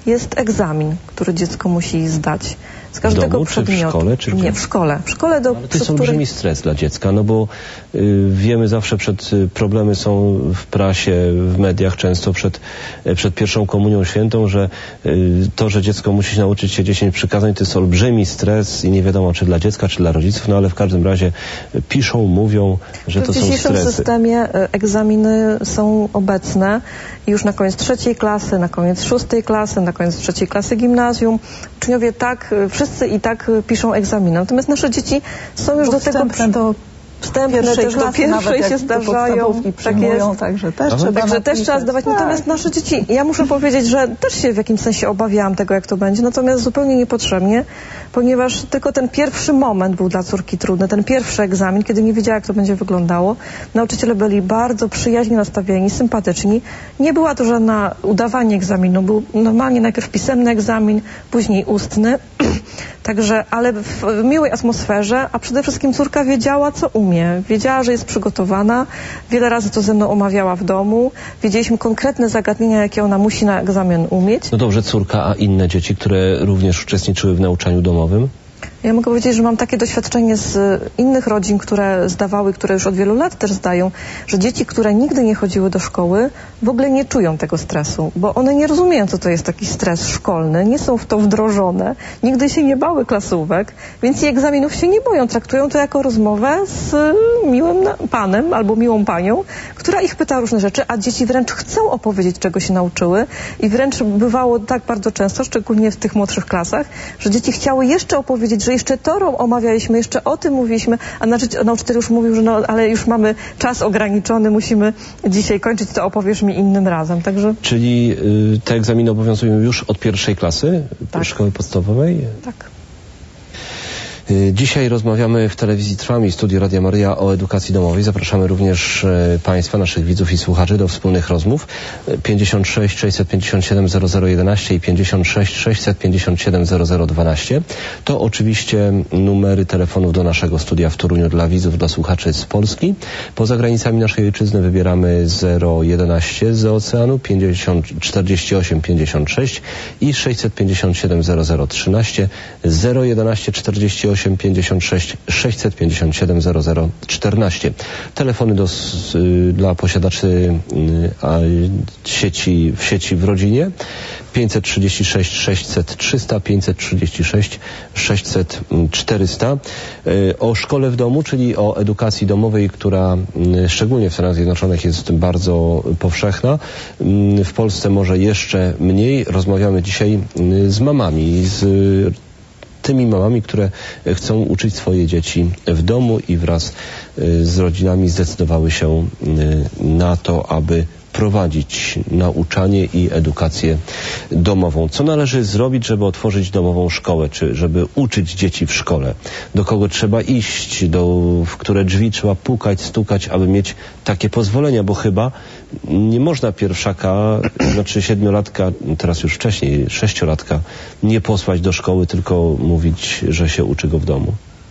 jest egzamin, który dziecko musi zdać. Z każdego w domu, przedmiotu. Czy w szkole? Czy Nie, w szkole. W szkole do, ale to jest olbrzymi której... stres dla dziecka, no bo y, wiemy zawsze przed y, problemy są w prasie, w mediach, często przed, y, przed pierwszą komunią świętą, że y, to, że dziecko musi nauczyć się dziesięć przykazań, to jest olbrzymi stres i nie wiadomo, czy dla dziecka, czy dla rodziców, no ale w każdym razie y, piszą, mówią, że to są stresy. W dzisiejszym systemie y, egzaminy są obecne i już na koniec trzeciej klasy, na koniec szóstej klasy, na koniec trzeciej klasy gimnazjum. Uczniowie tak, y, wszyscy i tak y, piszą egzaminy. Natomiast nasze dzieci są już Bo do tego... do Wstępne też do pierwszej się zdarzają. Tak jest. Także też Aha. trzeba Także też trzeba zdawać. Tak. Natomiast nasze dzieci, ja muszę powiedzieć, że też się w jakimś sensie obawiałam tego, jak to będzie. Natomiast zupełnie niepotrzebnie, ponieważ tylko ten pierwszy moment był dla córki trudny. Ten pierwszy egzamin, kiedy nie wiedziała, jak to będzie wyglądało. Nauczyciele byli bardzo przyjaźnie nastawieni, sympatyczni. Nie była to żadna udawanie egzaminu. Był normalnie najpierw pisemny egzamin, później ustny. Także, ale w miłej atmosferze, a przede wszystkim córka wiedziała, co umie. Wiedziała, że jest przygotowana. Wiele razy to ze mną omawiała w domu. Wiedzieliśmy konkretne zagadnienia, jakie ona musi na egzamin umieć. No dobrze, córka, a inne dzieci, które również uczestniczyły w nauczaniu domowym? Ja mogę powiedzieć, że mam takie doświadczenie z innych rodzin, które zdawały, które już od wielu lat też zdają, że dzieci, które nigdy nie chodziły do szkoły, w ogóle nie czują tego stresu, bo one nie rozumieją, co to jest taki stres szkolny, nie są w to wdrożone, nigdy się nie bały klasówek, więc i egzaminów się nie boją, traktują to jako rozmowę z miłym panem albo miłą panią, która ich pyta różne rzeczy, a dzieci wręcz chcą opowiedzieć, czego się nauczyły i wręcz bywało tak bardzo często, szczególnie w tych młodszych klasach, że dzieci chciały jeszcze opowiedzieć, że jeszcze to omawialiśmy, jeszcze o tym mówiliśmy, a nauczyciel już mówił, że no, ale już mamy czas ograniczony, musimy dzisiaj kończyć, to opowiesz mi innym razem. Także... Czyli y, te egzaminy obowiązują już od pierwszej klasy tak. szkoły podstawowej? Tak. Dzisiaj rozmawiamy w telewizji Trwam i Studiu Radia Maryja o edukacji domowej. Zapraszamy również Państwa, naszych widzów i słuchaczy do wspólnych rozmów. pięćdziesiąt sześć sześćset pięćdziesiąt siedem zero zero jedenaście i pięćdziesiąt sześć sześćset pięćdziesiąt siedem zero zero dwanaście. To oczywiście numery telefonów do naszego studia w Toruniu dla widzów, dla słuchaczy z Polski. Poza granicami naszej ojczyzny wybieramy zero jedenaście z oceanu, pięćdziesiąt czterdzieści osiem pięćdziesiąt sześć i sześćset pięćdziesiąt siedem zero zero trzynaście, zero jedenaście czterdzieści osiem pięćdziesiąt sześć sześćset pięćdziesiąt siedem zero zero czternaście. Telefony do, y, dla posiadaczy y, a, sieci, w sieci w rodzinie pięćset trzydzieści sześć sześćset trzysta, pięćset trzydzieści sześć sześćset czterysta. Y, o szkole w domu, czyli o edukacji domowej, która y, szczególnie w Stanach Zjednoczonych jest bardzo powszechna. Y, w Polsce może jeszcze mniej. Rozmawiamy dzisiaj y, z mamami, z y, tymi mamami, które chcą uczyć swoje dzieci w domu i wraz z rodzinami zdecydowały się na to, aby prowadzić nauczanie i edukację domową. Co należy zrobić, żeby otworzyć domową szkołę, czy żeby uczyć dzieci w szkole? Do kogo trzeba iść, do, w które drzwi trzeba pukać, stukać, aby mieć takie pozwolenia, bo chyba nie można pierwszaka, znaczy siedmiolatka, teraz już wcześniej, sześciolatka, nie posłać do szkoły, tylko mówić, że się uczy go w domu.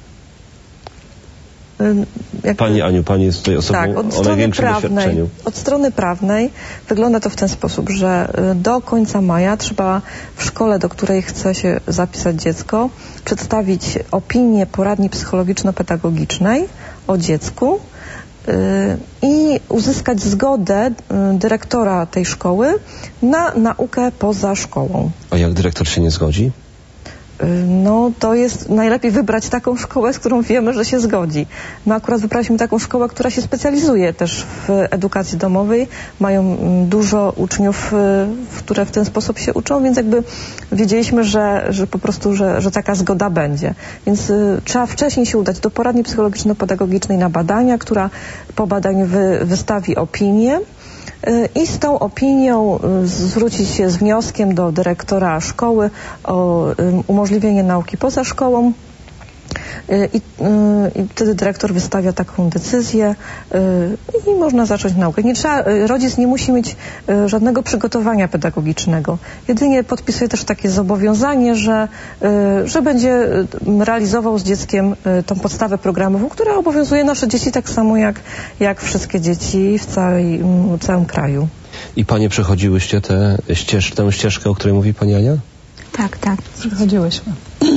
Jak... Pani Aniu, Pani jest tutaj osobą tak, od o największym prawnej, doświadczeniu. Od strony prawnej wygląda to w ten sposób, że do końca maja trzeba w szkole, do której chce się zapisać dziecko, przedstawić opinię poradni psychologiczno-pedagogicznej o dziecku yy, i uzyskać zgodę yy, dyrektora tej szkoły na naukę poza szkołą. A jak dyrektor się nie zgodzi? No to jest najlepiej wybrać taką szkołę, z którą wiemy, że się zgodzi. My akurat wybraliśmy taką szkołę, która się specjalizuje też w edukacji domowej. Mają dużo uczniów, które w ten sposób się uczą, więc jakby wiedzieliśmy, że, że po prostu, że, że taka zgoda będzie. Więc y, trzeba wcześniej się udać do poradni psychologiczno-pedagogicznej na badania, która po badaniu wy, wystawi opinię. I z tą opinią zwrócić się z wnioskiem do dyrektora szkoły o umożliwienie nauki poza szkołą. I, I wtedy dyrektor wystawia taką decyzję i można zacząć naukę. Nie trzeba, rodzic nie musi mieć żadnego przygotowania pedagogicznego. Jedynie podpisuje też takie zobowiązanie, że, że będzie realizował z dzieckiem tą podstawę programową, która obowiązuje nasze dzieci tak samo jak, jak wszystkie dzieci w całej, w całym kraju. I panie przechodziłyście tę ścież, tę ścieżkę, o której mówi pani Ania? Tak, tak. Przechodziłyśmy.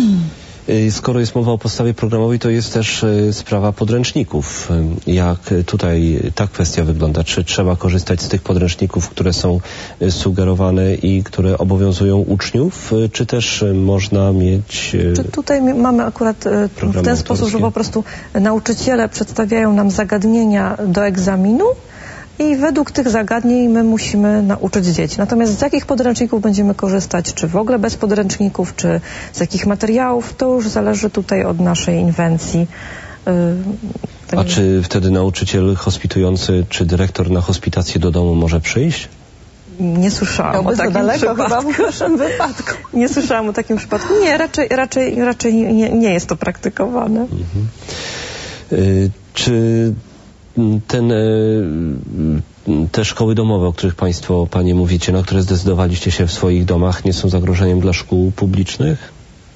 Skoro jest mowa o podstawie programowej, to jest też sprawa podręczników. Jak tutaj ta kwestia wygląda? Czy trzeba korzystać z tych podręczników, które są sugerowane i które obowiązują uczniów, czy też można mieć... Czy tutaj mamy akurat w ten sposób, że po prostu nauczyciele przedstawiają nam zagadnienia do egzaminu i według tych zagadnień my musimy nauczyć dzieci. Natomiast z jakich podręczników będziemy korzystać, czy w ogóle bez podręczników, czy z jakich materiałów, to już zależy tutaj od naszej inwencji. A czy wtedy nauczyciel hospitujący, czy dyrektor na hospitację do domu może przyjść? Nie słyszałam Miałby o takim daleko, przypadku. chyba w naszym wypadku. Nie słyszałam o takim przypadku. Nie, raczej, raczej, raczej nie, nie jest to praktykowane. Mhm. Y, czy ten, te szkoły domowe, o których państwo, panie mówicie, na które zdecydowaliście się w swoich domach, nie są zagrożeniem dla szkół publicznych?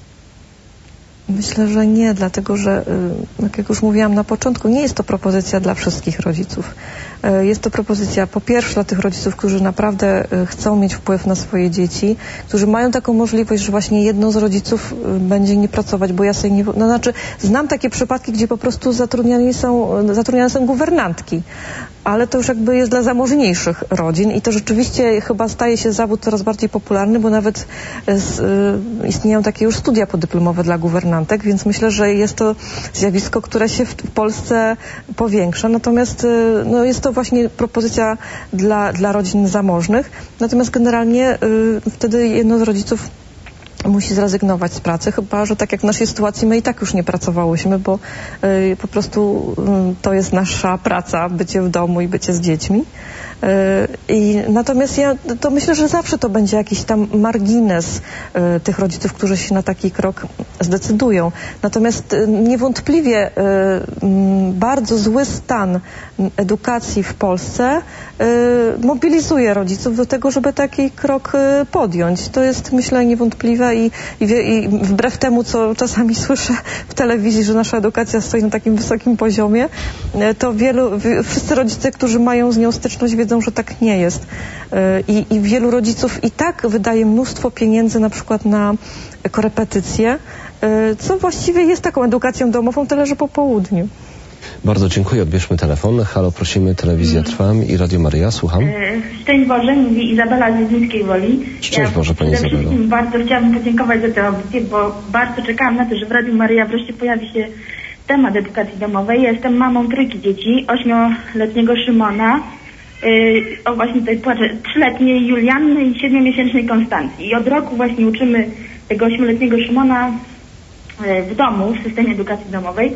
Myślę, że nie, dlatego że, jak już mówiłam na początku, nie jest to propozycja dla wszystkich rodziców. Jest to propozycja po pierwsze dla tych rodziców, którzy naprawdę chcą mieć wpływ na swoje dzieci, którzy mają taką możliwość, że właśnie jedno z rodziców będzie nie pracować, bo ja sobie nie... No znaczy, znam takie przypadki, gdzie po prostu zatrudniane są, zatrudniane są guwernantki, ale to już jakby jest dla zamożniejszych rodzin i to rzeczywiście chyba staje się zawód coraz bardziej popularny, bo nawet z, y, istnieją takie już studia podyplomowe dla guwernantek, więc myślę, że jest to zjawisko, które się w, w Polsce powiększa. Natomiast y, no jest to właśnie propozycja dla, dla rodzin zamożnych. Natomiast generalnie y, wtedy jedno z rodziców musi zrezygnować z pracy, chyba że tak jak w naszej sytuacji my i tak już nie pracowałyśmy, bo y, po prostu y, to jest nasza praca, bycie w domu i bycie z dziećmi. Y, i natomiast ja to myślę, że zawsze to będzie jakiś tam margines y, tych rodziców, którzy się na taki krok zdecydują. Natomiast y, niewątpliwie y, y, bardzo zły stan edukacji w Polsce y, mobilizuje rodziców do tego, żeby taki krok y, podjąć. To jest, myślę, niewątpliwe i, i, i wbrew temu, co czasami słyszę w telewizji, że nasza edukacja stoi na takim wysokim poziomie, y, to wielu, wszyscy rodzice, którzy mają z nią styczność, wiedzą, że tak nie jest. Y, i, I wielu rodziców i tak wydaje mnóstwo pieniędzy na przykład na korepetycje, y, co właściwie jest taką edukacją domową, tyle że po południu. Bardzo dziękuję. Odbierzmy telefon. Halo, prosimy, Telewizja Trwam i Radio Maryja. Słucham. Szczęść Boże, mówi Izabela z Wiedźmińskiej Woli. Szczęść ja Boże, Pani Izabela. Izabelo. Bardzo chciałabym podziękować za tę audycję, bo bardzo czekałam na to, że w Radiu Maryja wreszcie pojawi się temat edukacji domowej. Ja jestem mamą trójki dzieci, ośmioletniego Szymona, yy, o właśnie tutaj płaczę, trzyletniej Julianny i siedmiomiesięcznej Konstancji. I od roku właśnie uczymy tego ośmioletniego Szymona yy, w domu, w systemie edukacji domowej.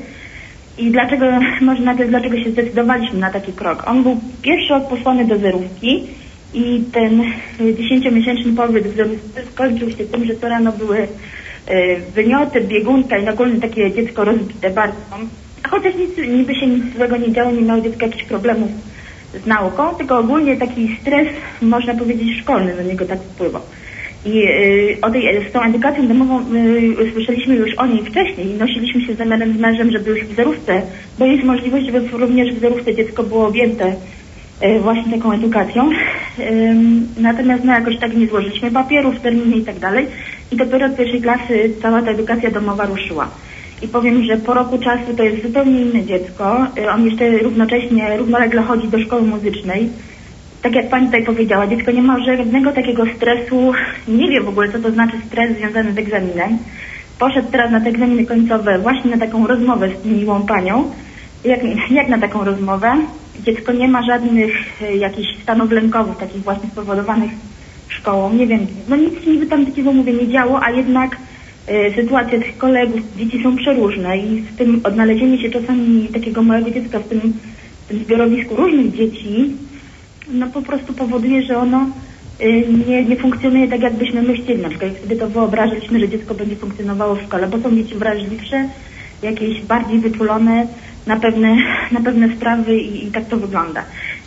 I dlaczego, może najpierw dlaczego się zdecydowaliśmy na taki krok? On był pierwszy rok posłany do zerówki i ten dziesięciomiesięczny pobyt w zerówce skończył się tym, że co rano były y, wymioty, biegunka i ogólnie takie dziecko rozbite bardzo. Chociaż nic, niby się nic złego nie działo, nie miało dziecko jakichś problemów z nauką, tylko ogólnie taki stres, można powiedzieć, szkolny na niego tak wpływał. I y, o tej, z tą edukacją domową y, słyszeliśmy już o niej wcześniej i nosiliśmy się z zamiarem z mężem, żeby już w zerówce, bo jest możliwość, żeby również w zerówce dziecko było objęte y, właśnie taką edukacją. Y, natomiast no jakoś tak nie złożyliśmy papierów, terminy i tak dalej i dopiero od pierwszej klasy cała ta edukacja domowa ruszyła. I powiem, że po roku czasu to jest zupełnie inne dziecko. Y, on jeszcze równocześnie, równolegle chodzi do szkoły muzycznej. Tak jak pani tutaj powiedziała, dziecko nie ma żadnego takiego stresu, nie wie w ogóle, co to znaczy stres związany z egzaminem. Poszedł teraz na te egzaminy końcowe właśnie na taką rozmowę z miłą panią. Jak, jak na taką rozmowę? Dziecko nie ma żadnych e, jakichś stanów lękowych, takich właśnie spowodowanych szkołą. Nie wiem, no nic niby tam takiego, mówię, nie działo, a jednak e, sytuacje tych kolegów, dzieci są przeróżne i w tym odnalezienie się czasami takiego małego dziecka w tym, w tym zbiorowisku różnych dzieci, no po prostu powoduje, że ono y, nie, nie funkcjonuje tak, jakbyśmy my chcieli. Na przykład jak sobie to wyobrażaliśmy, że dziecko będzie funkcjonowało w szkole, bo są dzieci wrażliwsze, jakieś bardziej wytulone na pewne, na pewne sprawy i, i tak to wygląda.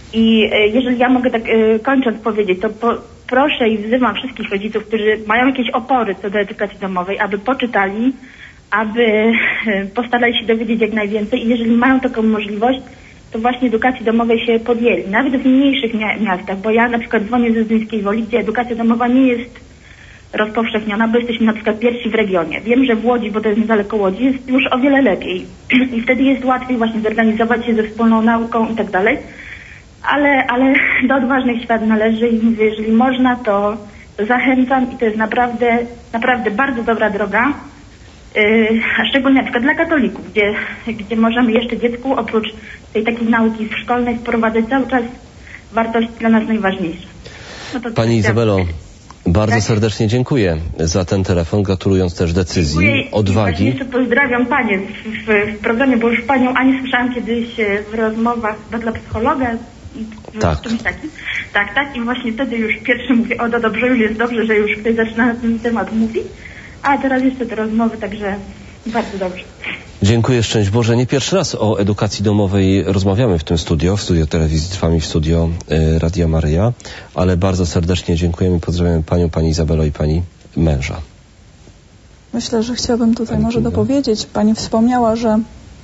I y, jeżeli ja mogę tak y, kończąc powiedzieć, to po, proszę i wzywam wszystkich rodziców, którzy mają jakieś opory co do edukacji domowej, aby poczytali, aby y, postarali się dowiedzieć jak najwięcej i jeżeli mają taką możliwość, to właśnie edukacji domowej się podjęli. Nawet w mniejszych mia- miastach, bo ja na przykład dzwonię ze Zduńskiej Woli, gdzie edukacja domowa nie jest rozpowszechniona, bo jesteśmy na przykład pierwsi w regionie. Wiem, że w Łodzi, bo to jest niedaleko Łodzi, jest już o wiele lepiej. I wtedy jest łatwiej właśnie zorganizować się ze wspólną nauką i tak dalej. Ale, ale do odważnych świat należy i mówię, jeżeli można, to, to zachęcam i to jest naprawdę, naprawdę bardzo dobra droga. Yy, a szczególnie na przykład dla katolików, gdzie, gdzie możemy jeszcze dziecku oprócz tej takiej nauki szkolnej wprowadzać cały czas wartości dla nas najważniejsze. No to Pani Izabelo, bardzo tak? serdecznie dziękuję za ten telefon, gratulując też decyzji, Dziękuję odwagi. I jeszcze pozdrawiam Panie w, w, w programie, bo już Panią Anię słyszałam kiedyś w rozmowach dla psychologa. Tak. Czymś takim. Tak, tak. I właśnie wtedy już pierwszy mówię, o to dobrze, już jest dobrze, że już ktoś zaczyna na ten temat mówić. A teraz jeszcze te rozmowy, także bardzo dobrze. Dziękuję, szczęść Boże. Nie pierwszy raz o edukacji domowej rozmawiamy w tym studio, w studio Telewizji Trwam i w studio y, Radia Maryja, ale bardzo serdecznie dziękujemy i pozdrawiamy Panią, Pani Izabelo i Pani męża. Myślę, że chciałabym tutaj Pani może Kinga. dopowiedzieć. Pani wspomniała, że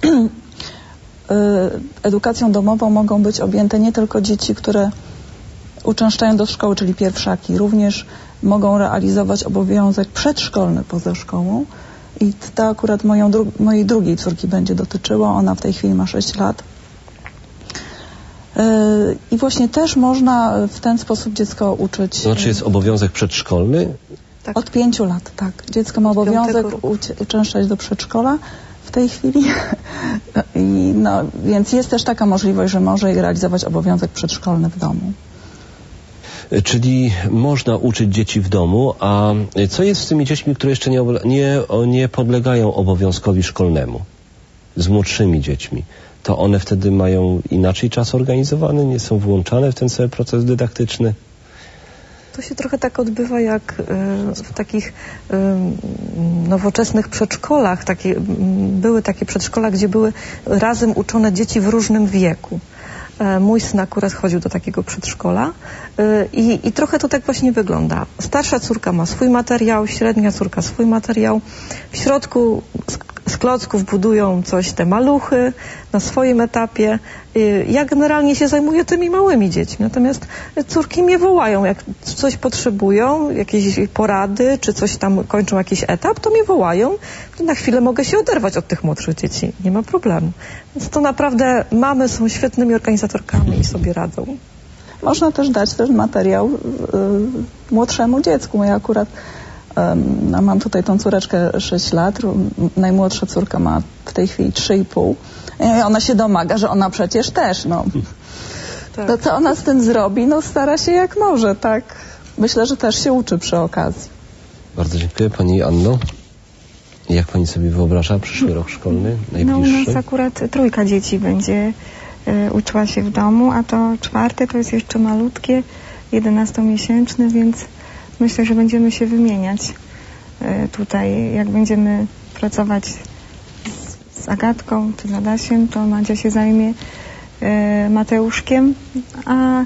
edukacją domową mogą być objęte nie tylko dzieci, które uczęszczają do szkoły, czyli pierwszaki, również mogą realizować obowiązek przedszkolny poza szkołą i to akurat moją dru- mojej drugiej córki będzie dotyczyło. Ona w tej chwili ma sześć lat. Yy, I właśnie też można w ten sposób dziecko uczyć. To znaczy jest obowiązek przedszkolny? Tak. Od pięciu lat, tak. Dziecko ma obowiązek uci- uczęszczać do przedszkola w tej chwili. I no, więc jest też taka możliwość, że może realizować obowiązek przedszkolny w domu. Czyli można uczyć dzieci w domu, a co jest z tymi dziećmi, które jeszcze nie, nie, nie podlegają obowiązkowi szkolnemu? Z młodszymi dziećmi. To one wtedy mają inaczej czas organizowany? Nie są włączane w ten cały proces dydaktyczny? To się trochę tak odbywa jak y, w takich y, nowoczesnych przedszkolach. Takie, y, były takie przedszkola, gdzie były razem uczone dzieci w różnym wieku. Y, mój syn akurat chodził do takiego przedszkola y, i, i trochę to tak właśnie wygląda. Starsza córka ma swój materiał, średnia córka swój materiał. W środku z, z klocków budują coś te maluchy na swoim etapie. Y, ja generalnie się zajmuję tymi małymi dziećmi, natomiast córki mnie wołają, jak coś potrzebują, jakieś porady, czy coś tam kończą jakiś etap, to mnie wołają. Na chwilę mogę się oderwać od tych młodszych dzieci. Nie ma problemu. Więc to naprawdę mamy są świetnymi organizatorkami i sobie radzą. Można też dać ten materiał y, młodszemu dziecku. Ja akurat y, no, mam tutaj tą córeczkę sześć lat, najmłodsza córka ma w tej chwili trzy i pół. I ona się domaga, że ona przecież też, no. Tak. To co ona z tym zrobi? No stara się jak może, tak. Myślę, że też się uczy przy okazji. Bardzo dziękuję. Pani Anno, jak Pani sobie wyobraża przyszły rok szkolny, No u najbliższy? nas akurat trójka dzieci będzie y, uczyła się w domu, a to czwarte to jest jeszcze malutkie, jedenastomiesięczne, więc myślę, że będziemy się wymieniać y, tutaj, jak będziemy pracować z, z Agatką czy z Adasiem, to Madzia się zajmie y, Mateuszkiem, a y,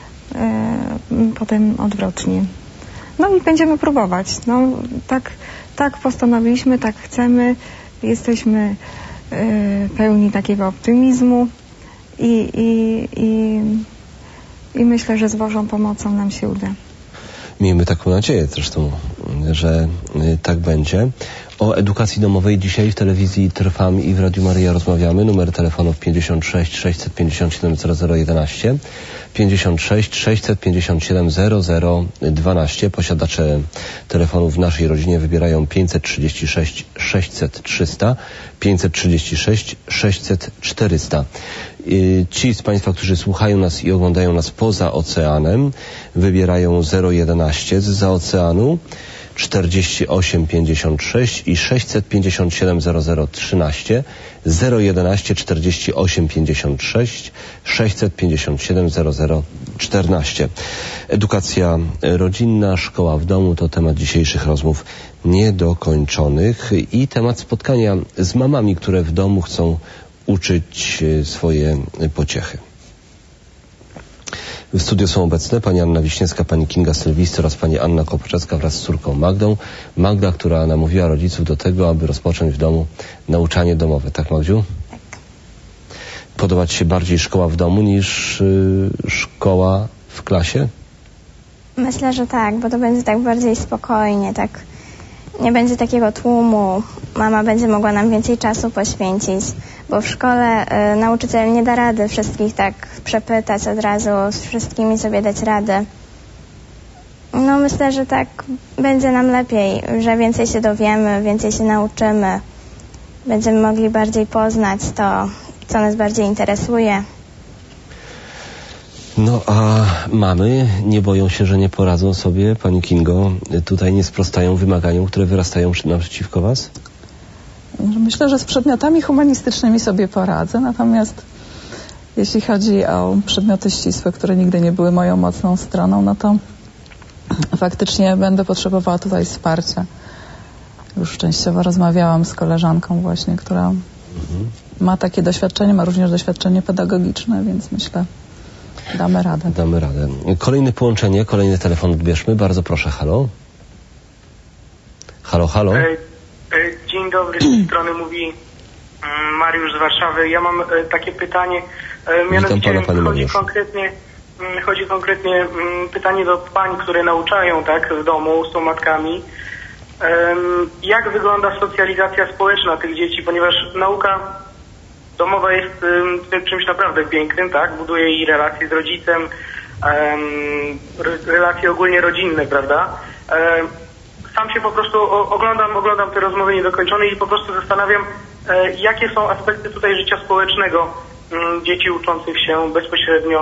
potem odwrotnie. No i będziemy próbować. No, tak, tak postanowiliśmy, tak chcemy. Jesteśmy y, pełni takiego optymizmu i, i, i, i myślę, że z Bożą pomocą nam się uda. Miejmy taką nadzieję zresztą, że y, tak będzie. O edukacji domowej dzisiaj w telewizji Trwam i w Radiu Maryja rozmawiamy. Numer telefonów pięćdziesiąt sześć sześćset pięćdziesiąt siedem zero zero jedenaście, pięćdziesiąt sześć sześćset pięćdziesiąt siedem zero zero dwanaście. Posiadacze telefonów w naszej rodzinie wybierają pięćset trzydzieści sześć sześćset trzysta, pięćset trzydzieści sześć sześćset czterysta. Ci z Państwa, którzy słuchają nas i oglądają nas poza oceanem, wybierają zero jedenaście zza oceanu, czterdzieści osiem pięćdziesiąt sześć i sześćset pięćdziesiąt siedem zero zero trzynaście, zero jedenaście czterdzieści osiem pięćdziesiąt sześć, sześćset pięćdziesiąt siedem zero zero czternaście. Edukacja rodzinna, szkoła w domu to temat dzisiejszych rozmów niedokończonych i temat spotkania z mamami, które w domu chcą uczyć swoje pociechy. W studiu są obecne pani Anna Wiśniewska, pani Kinga Sylwisty oraz pani Anna Kopaczewska wraz z córką Magdą. Magda, która namówiła rodziców do tego, aby rozpocząć w domu nauczanie domowe. Tak, Magdziu? Tak. podoba Ci się bardziej szkoła w domu niż y, szkoła w klasie? Myślę, że tak, bo to będzie tak bardziej spokojnie, tak nie będzie takiego tłumu. Mama będzie mogła nam więcej czasu poświęcić, bo w szkole y, nauczyciel nie da rady wszystkich tak przepytać od razu, z wszystkimi sobie dać radę. No myślę, że tak będzie nam lepiej, że więcej się dowiemy, więcej się nauczymy. Będziemy mogli bardziej poznać to, co nas bardziej interesuje. No a mamy nie boją się, że nie poradzą sobie, Pani Kingo, tutaj nie sprostają wymaganiom, które wyrastają naprzeciwko Was? Myślę, że z przedmiotami humanistycznymi sobie poradzę, natomiast jeśli chodzi o przedmioty ścisłe, które nigdy nie były moją mocną stroną, no to faktycznie będę potrzebowała tutaj wsparcia. Już częściowo rozmawiałam z koleżanką właśnie, która mhm. ma takie doświadczenie, ma również doświadczenie pedagogiczne, więc myślę, damy radę. Damy radę. Kolejne połączenie, kolejny telefon odbierzmy. Bardzo proszę, halo. Halo, halo. Dzień dobry, z tej strony mówi Mariusz z Warszawy. Ja mam takie pytanie, mianowicie Witam pana, chodzi konkretnie, chodzi konkretnie pytanie do pań, które nauczają tak w domu, są matkami. Jak wygląda socjalizacja społeczna tych dzieci, ponieważ nauka domowa jest um, czymś naprawdę pięknym, tak? Buduje i relacje z rodzicem, um, relacje ogólnie rodzinne, prawda? Um, sam się po prostu o, oglądam, oglądam te rozmowy niedokończone i po prostu zastanawiam, e, jakie są aspekty tutaj życia społecznego um, dzieci uczących się bezpośrednio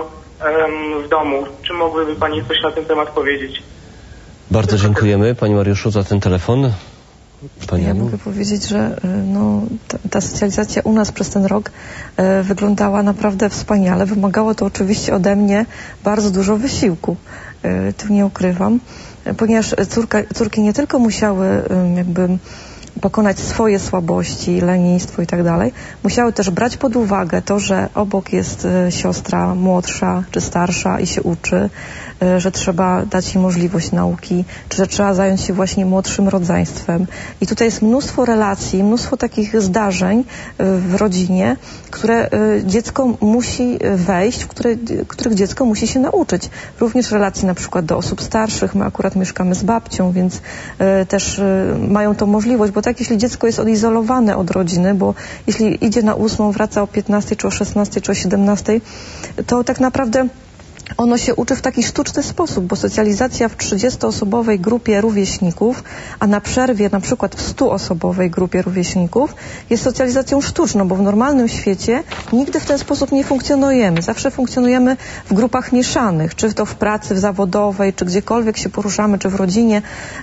um, w domu. Czy mogłyby Pani coś na ten temat powiedzieć? Bardzo dziękujemy Pani Mariuszu za ten telefon. Pani ja Aniu? mogę powiedzieć, że no, ta, ta socjalizacja u nas przez ten rok e, wyglądała naprawdę wspaniale. Wymagało to oczywiście ode mnie bardzo dużo wysiłku. E, tu nie ukrywam, e, ponieważ córka, córki nie tylko musiały e, jakby pokonać swoje słabości, lenistwo i tak dalej, musiały też brać pod uwagę to, że obok jest e, siostra młodsza czy starsza i się uczy, e, że trzeba dać jej możliwość nauki, czy że trzeba zająć się właśnie młodszym rodzeństwem. I tutaj jest mnóstwo relacji, mnóstwo takich zdarzeń e, w rodzinie, które e, dziecko musi wejść, w które, których dziecko musi się nauczyć. Również relacji na przykład do osób starszych. My akurat mieszkamy z babcią, więc e, też e, mają tą możliwość, bo tak jeśli dziecko jest odizolowane od rodziny, bo jeśli idzie na ósmą, wraca o piętnastej, czy o szesnastej, czy o siedemnastej, to tak naprawdę ono się uczy w taki sztuczny sposób, bo socjalizacja w trzydziestoosobowej grupie rówieśników, a na przerwie na przykład w stuosobowej grupie rówieśników jest socjalizacją sztuczną, bo w normalnym świecie nigdy w ten sposób nie funkcjonujemy. Zawsze funkcjonujemy w grupach mieszanych, czy to w pracy w zawodowej, czy gdziekolwiek się poruszamy, czy w rodzinie,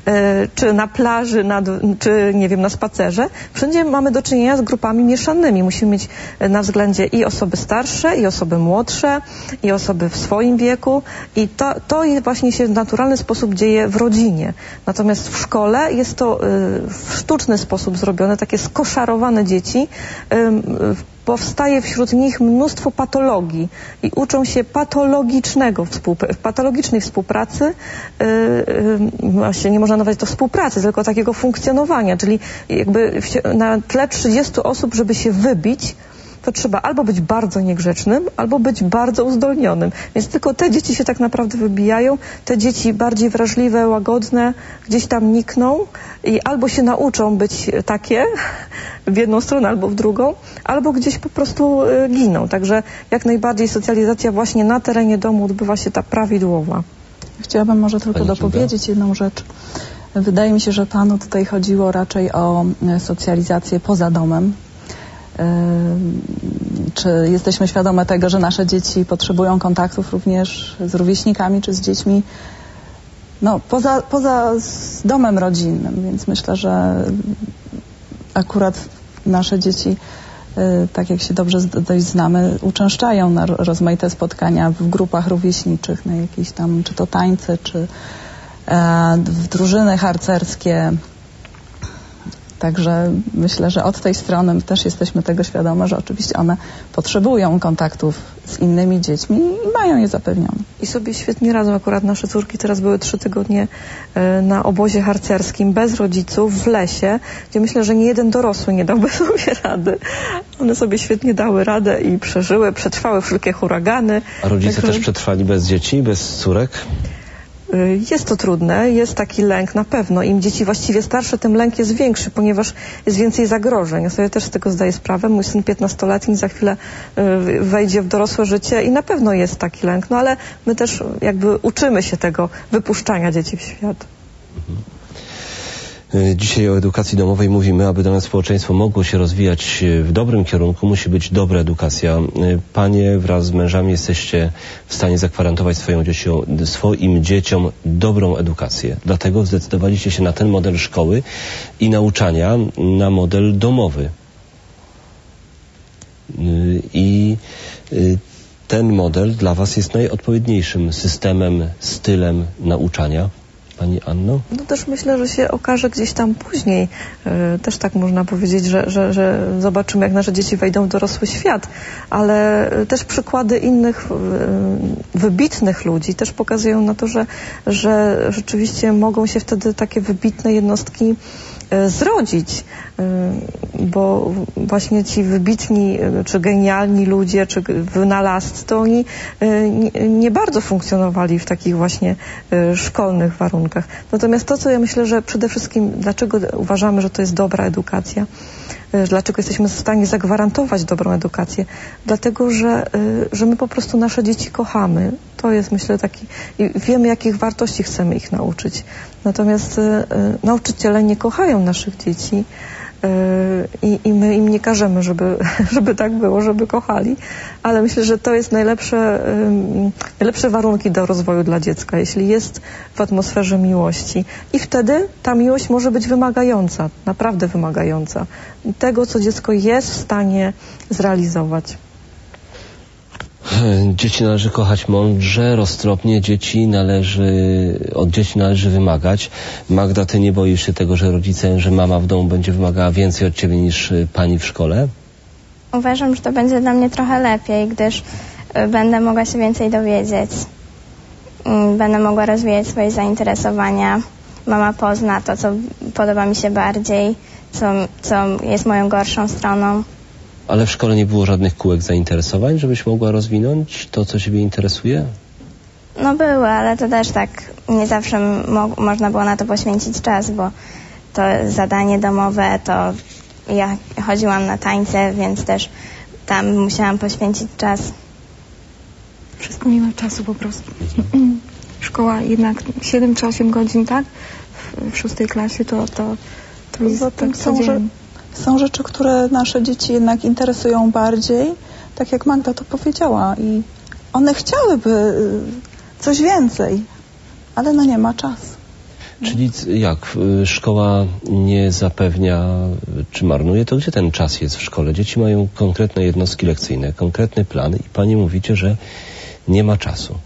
czy na plaży, na, czy nie wiem, na spacerze. Wszędzie mamy do czynienia z grupami mieszanymi. Musimy mieć na względzie i osoby starsze, i osoby młodsze, i osoby w swoim wieku i to, to właśnie się w naturalny sposób dzieje w rodzinie. Natomiast w szkole jest to y, w sztuczny sposób zrobione, takie skoszarowane dzieci. Y, y, powstaje wśród nich mnóstwo patologii i uczą się patologicznego współpr- patologicznej współpracy, yy, yy, właśnie nie można nazwać to współpracy, tylko takiego funkcjonowania, czyli jakby w, na tle trzydziestu osób, żeby się wybić, to trzeba albo być bardzo niegrzecznym, albo być bardzo uzdolnionym. Więc tylko te dzieci się tak naprawdę wybijają, te dzieci bardziej wrażliwe, łagodne, gdzieś tam nikną i albo się nauczą być takie w jedną stronę, albo w drugą, albo gdzieś po prostu y, giną. Także jak najbardziej socjalizacja właśnie na terenie domu odbywa się ta prawidłowa. Chciałabym może tylko Pani dopowiedzieć Kinga? jedną rzecz. Wydaje mi się, że panu tutaj chodziło raczej o socjalizację poza domem. Czy jesteśmy świadome tego, że nasze dzieci potrzebują kontaktów również z rówieśnikami czy z dziećmi no, poza, poza z domem rodzinnym, więc myślę, że akurat nasze dzieci, tak jak się dobrze dość znamy, uczęszczają na rozmaite spotkania w grupach rówieśniczych, na jakieś tam, czy to tańce, czy e, w drużyny harcerskie. Także myślę, że od tej strony też jesteśmy tego świadome, że oczywiście one potrzebują kontaktów z innymi dziećmi i mają je zapewnione. I sobie świetnie radzą. Akurat nasze córki teraz były trzy tygodnie na obozie harcerskim bez rodziców w lesie, gdzie myślę, że nie jeden dorosły nie dałby sobie rady. One sobie świetnie dały radę i przeżyły, przetrwały wszelkie huragany. A rodzice Także... też przetrwali bez dzieci, bez córek? Jest to trudne, jest taki lęk na pewno. Im dzieci właściwie starsze, tym lęk jest większy, ponieważ jest więcej zagrożeń. Ja sobie też z tego zdaję sprawę. Mój syn piętnastoletni za chwilę wejdzie w dorosłe życie i na pewno jest taki lęk. No ale my też jakby uczymy się tego wypuszczania dzieci w świat. Mhm. Dzisiaj o edukacji domowej mówimy, aby dane społeczeństwo mogło się rozwijać w dobrym kierunku, musi być dobra edukacja. Panie wraz z mężami jesteście w stanie zagwarantować swoją dzieciom, swoim dzieciom dobrą edukację. Dlatego zdecydowaliście się na ten model szkoły i nauczania, na model domowy. I ten model dla Was jest najodpowiedniejszym systemem, stylem nauczania. Pani Anno? No też myślę, że się okaże gdzieś tam później. Yy, też tak można powiedzieć, że, że, że zobaczymy, jak nasze dzieci wejdą w dorosły świat. Ale też przykłady innych yy, wybitnych ludzi też pokazują na to, że, że rzeczywiście mogą się wtedy takie wybitne jednostki yy, zrodzić. Yy, bo właśnie ci wybitni, yy, czy genialni ludzie, czy wynalazcy, to oni yy, nie, nie bardzo funkcjonowali w takich właśnie yy, szkolnych warunkach. Natomiast to, co ja myślę, że przede wszystkim, dlaczego uważamy, że to jest dobra edukacja, dlaczego jesteśmy w stanie zagwarantować dobrą edukację, dlatego, że, że my po prostu nasze dzieci kochamy. To jest, myślę, taki... I wiemy, jakich wartości chcemy ich nauczyć. Natomiast nauczyciele nie kochają naszych dzieci, I, i my im nie każemy, żeby, żeby tak było, żeby kochali, ale myślę, że to jest najlepsze, najlepsze warunki do rozwoju dla dziecka, jeśli jest w atmosferze miłości. I wtedy ta miłość może być wymagająca, naprawdę wymagająca. Tego, co dziecko jest w stanie zrealizować. Dzieci należy kochać mądrze, roztropnie, dzieci należy, od dzieci należy wymagać. Magda, ty nie boisz się tego, że rodzice, że mama w domu będzie wymagała więcej od ciebie niż pani w szkole? Uważam, że to będzie dla mnie trochę lepiej, gdyż będę mogła się więcej dowiedzieć. Będę mogła rozwijać swoje zainteresowania. Mama pozna to, co podoba mi się bardziej, co, co jest moją gorszą stroną. Ale w szkole nie było żadnych kółek zainteresowań, żebyś mogła rozwinąć to, co ciebie interesuje? No były, ale to też tak nie zawsze mo- można było na to poświęcić czas, bo to zadanie domowe, to ja chodziłam na tańce, więc też tam musiałam poświęcić czas. Wszystko nie ma czasu po prostu. Szkoła jednak siedem czy osiem godzin, tak? W, w szóstej klasie to, to, to jest Zatem tak są, że, są rzeczy, które nasze dzieci jednak interesują bardziej, tak jak Magda to powiedziała, i one chciałyby coś więcej, ale no nie ma czasu. Czyli jak szkoła nie zapewnia, czy marnuje, to gdzie ten czas jest w szkole? Dzieci mają konkretne jednostki lekcyjne, konkretny plan i pani mówicie, że nie ma czasu.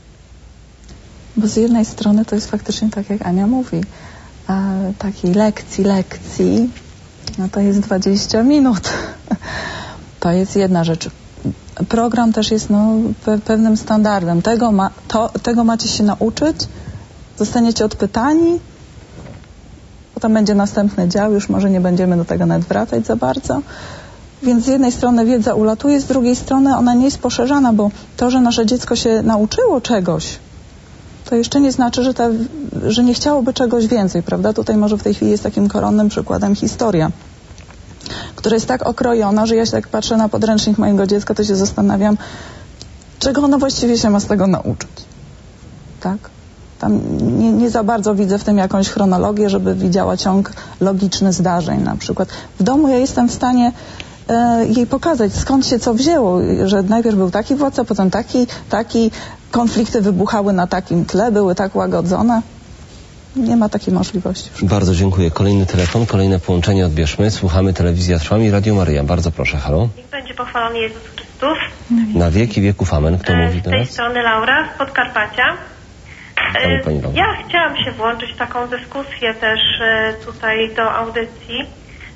Bo z jednej strony to jest faktycznie tak, jak Ania mówi, a takiej lekcji, lekcji, no to jest dwadzieścia minut. To jest jedna rzecz. Program też jest no, pe- pewnym standardem. Tego, ma, to, tego macie się nauczyć, zostaniecie odpytani, potem będzie następny dział, już może nie będziemy do tego nawet wracać za bardzo. Więc z jednej strony wiedza ulatuje, z drugiej strony ona nie jest poszerzana, bo to, że nasze dziecko się nauczyło czegoś, to jeszcze nie znaczy, że, ta, że nie chciałoby czegoś więcej, prawda? Tutaj może w tej chwili jest takim koronnym przykładem historia, która jest tak okrojona, że ja się tak patrzę na podręcznik mojego dziecka, to się zastanawiam, czego ono właściwie się ma z tego nauczyć. Tak? Tam nie, nie za bardzo widzę w tym jakąś chronologię, żeby widziała ciąg logiczny zdarzeń na przykład. W domu ja jestem w stanie e, jej pokazać, skąd się co wzięło, że najpierw był taki władca, potem taki, taki, konflikty wybuchały na takim tle, były tak łagodzone. Nie ma takiej możliwości. Bardzo dziękuję. Kolejny telefon, kolejne połączenie odbierzmy. Słuchamy Telewizja Trwam i Radio Maryja. Bardzo proszę, halo. Niech będzie pochwalony Jezus Chrystus. Na wieki wieków amen. Kto e, mówi z tej teraz? strony Laura z Podkarpacia. Witamy, pani Laura. Ja chciałam się włączyć w taką dyskusję też e, tutaj do audycji,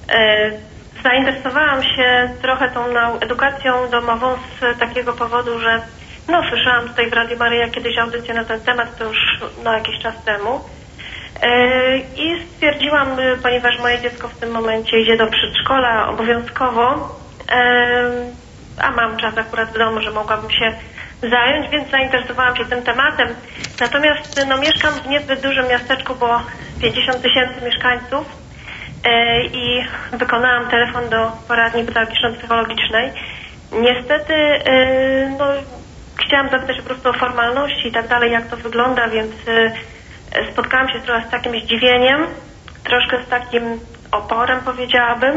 Zainteresowałam się trochę tą edukacją domową z takiego powodu, że no, słyszałam tutaj w Radiu Maryja kiedyś audycję na ten temat, to już no, jakiś czas temu. I stwierdziłam, ponieważ moje dziecko w tym momencie idzie do przedszkola obowiązkowo, a mam czas akurat w domu, że mogłabym się zająć, więc zainteresowałam się tym tematem. Natomiast no, mieszkam w niezbyt dużym miasteczku, bo pięćdziesiąt tysięcy mieszkańców i wykonałam telefon do poradni pedagogiczno-psychologicznej. Niestety no, chciałam zapytać po prostu o formalności i tak dalej, jak to wygląda, więc spotkałam się trochę z takim zdziwieniem, troszkę z takim oporem, powiedziałabym.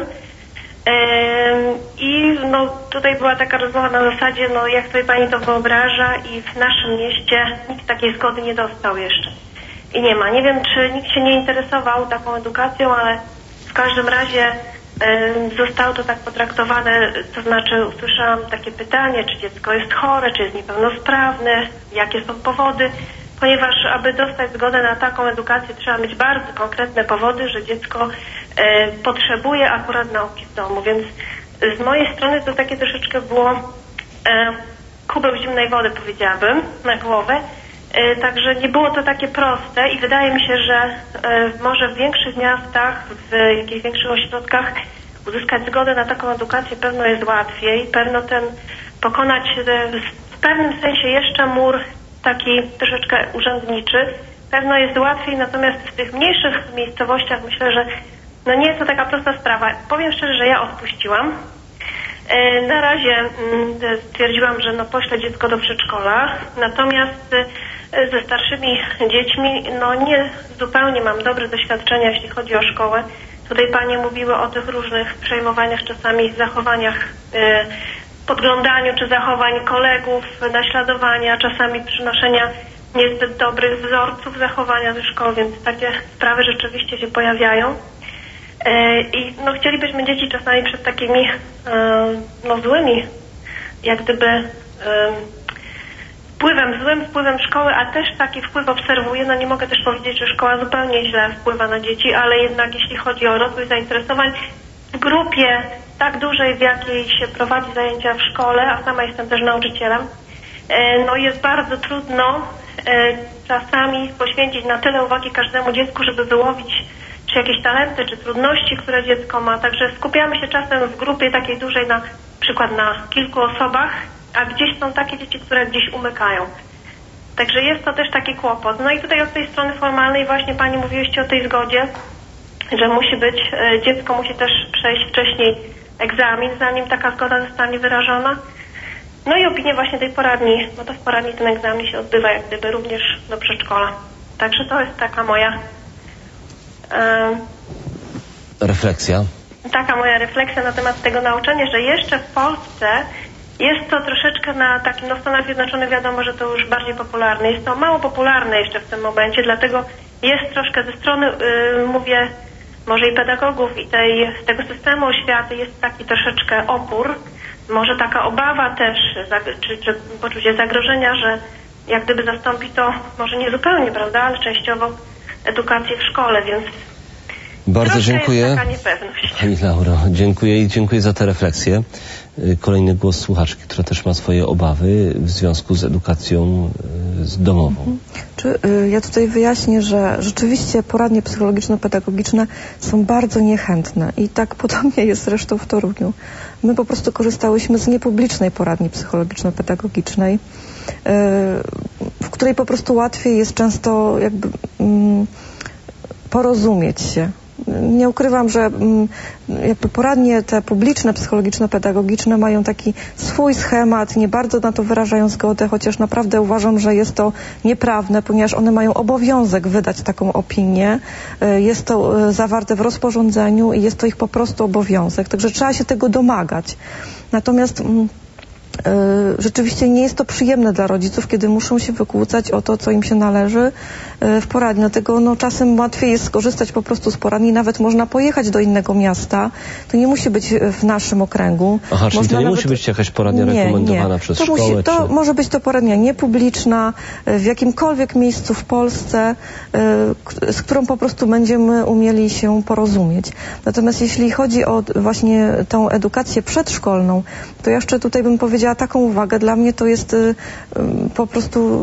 I no, tutaj była taka rozmowa na zasadzie, no jak sobie pani to wyobraża, i w naszym mieście nikt takiej zgody nie dostał jeszcze. I nie ma. Nie wiem, czy nikt się nie interesował taką edukacją, ale w każdym razie zostało to tak potraktowane, to znaczy usłyszałam takie pytanie, czy dziecko jest chore, czy jest niepełnosprawne, jakie są powody, ponieważ aby dostać zgodę na taką edukację trzeba mieć bardzo konkretne powody, że dziecko e, potrzebuje akurat nauki w domu, więc z mojej strony to takie troszeczkę było e, kubeł zimnej wody, powiedziałabym, na głowę, e, także nie było to takie proste i wydaje mi się, że e, może w większych miastach, w jakichś większych ośrodkach uzyskać zgodę na taką edukację pewno jest łatwiej, pewno ten pokonać e, w pewnym sensie jeszcze mur taki troszeczkę urzędniczy, pewno jest łatwiej, natomiast w tych mniejszych miejscowościach myślę, że no nie jest to taka prosta sprawa. Powiem szczerze, że ja odpuściłam. E, na razie m, stwierdziłam, że no poślę dziecko do przedszkola, natomiast e, ze starszymi dziećmi no nie zupełnie mam dobre doświadczenia, jeśli chodzi o szkołę. Tutaj panie mówiły o tych różnych przejmowaniach, czasami zachowaniach, e, podglądaniu czy zachowań kolegów, naśladowania, czasami przynoszenia niezbyt dobrych wzorców zachowania ze szkoły, więc takie sprawy rzeczywiście się pojawiają. E, I no, chcielibyśmy dzieci czasami przed takimi e, no, złymi, jak gdyby e, wpływem, złym wpływem szkoły, a też taki wpływ obserwuję. No nie mogę też powiedzieć, że szkoła zupełnie źle wpływa na dzieci, ale jednak jeśli chodzi o rozwój zainteresowań w grupie tak dużej, w jakiej się prowadzi zajęcia w szkole, a sama jestem też nauczycielem, no jest bardzo trudno czasami poświęcić na tyle uwagi każdemu dziecku, żeby wyłowić czy jakieś talenty, czy trudności, które dziecko ma. Także skupiamy się czasem w grupie takiej dużej na przykład na kilku osobach, a gdzieś są takie dzieci, które gdzieś umykają. Także jest to też taki kłopot. No i tutaj od tej strony formalnej właśnie pani mówiłyście o tej zgodzie, że musi być, dziecko musi też przejść wcześniej egzamin, zanim taka zgoda zostanie wyrażona. No i opinię właśnie tej poradni, bo to w poradni ten egzamin się odbywa jak gdyby również do przedszkola. Także to jest taka moja e, refleksja. Taka moja refleksja na temat tego nauczania, że jeszcze w Polsce jest to troszeczkę na takim, no w Stanach Zjednoczonych wiadomo, że to już bardziej popularne. Jest to mało popularne jeszcze w tym momencie, dlatego jest troszkę ze strony, yy, mówię, może i pedagogów i tej, tego systemu oświaty jest taki troszeczkę opór, może taka obawa też, czy, czy poczucie zagrożenia, że jak gdyby zastąpi to, może nie zupełnie, prawda, ale częściowo edukację w szkole, więc bardzo dziękuję. Jest taka niepewność. Pani Lauro, dziękuję i dziękuję za te refleksje. Kolejny głos słuchaczki, która też ma swoje obawy w związku z edukacją domową. Mhm. Czy, y, ja tutaj wyjaśnię, że rzeczywiście poradnie psychologiczno-pedagogiczne są bardzo niechętne i tak podobnie jest zresztą w Toruniu. My po prostu korzystałyśmy z niepublicznej poradni psychologiczno-pedagogicznej, y, w której po prostu łatwiej jest często jakby mm, porozumieć się. Nie ukrywam, że jakby poradnie te publiczne, psychologiczno-pedagogiczne mają taki swój schemat, nie bardzo na to wyrażają zgodę, chociaż naprawdę uważam, że jest to nieprawne, ponieważ one mają obowiązek wydać taką opinię. Jest to zawarte w rozporządzeniu i jest to ich po prostu obowiązek, także trzeba się tego domagać. Natomiast rzeczywiście nie jest to przyjemne dla rodziców, kiedy muszą się wykłócać o to, co im się należy w poradni. Dlatego no, czasem łatwiej jest skorzystać po prostu z poradni. Nawet można pojechać do innego miasta. To nie musi być w naszym okręgu. Aha, czyli można to nie nawet... musi być jakaś poradnia nie, rekomendowana nie. przez to szkołę? Musi, to czy... może być to poradnia niepubliczna, w jakimkolwiek miejscu w Polsce, z którą po prostu będziemy umieli się porozumieć. Natomiast jeśli chodzi o właśnie tą edukację przedszkolną, to jeszcze tutaj bym powiedziała taką uwagę. Dla mnie to jest po prostu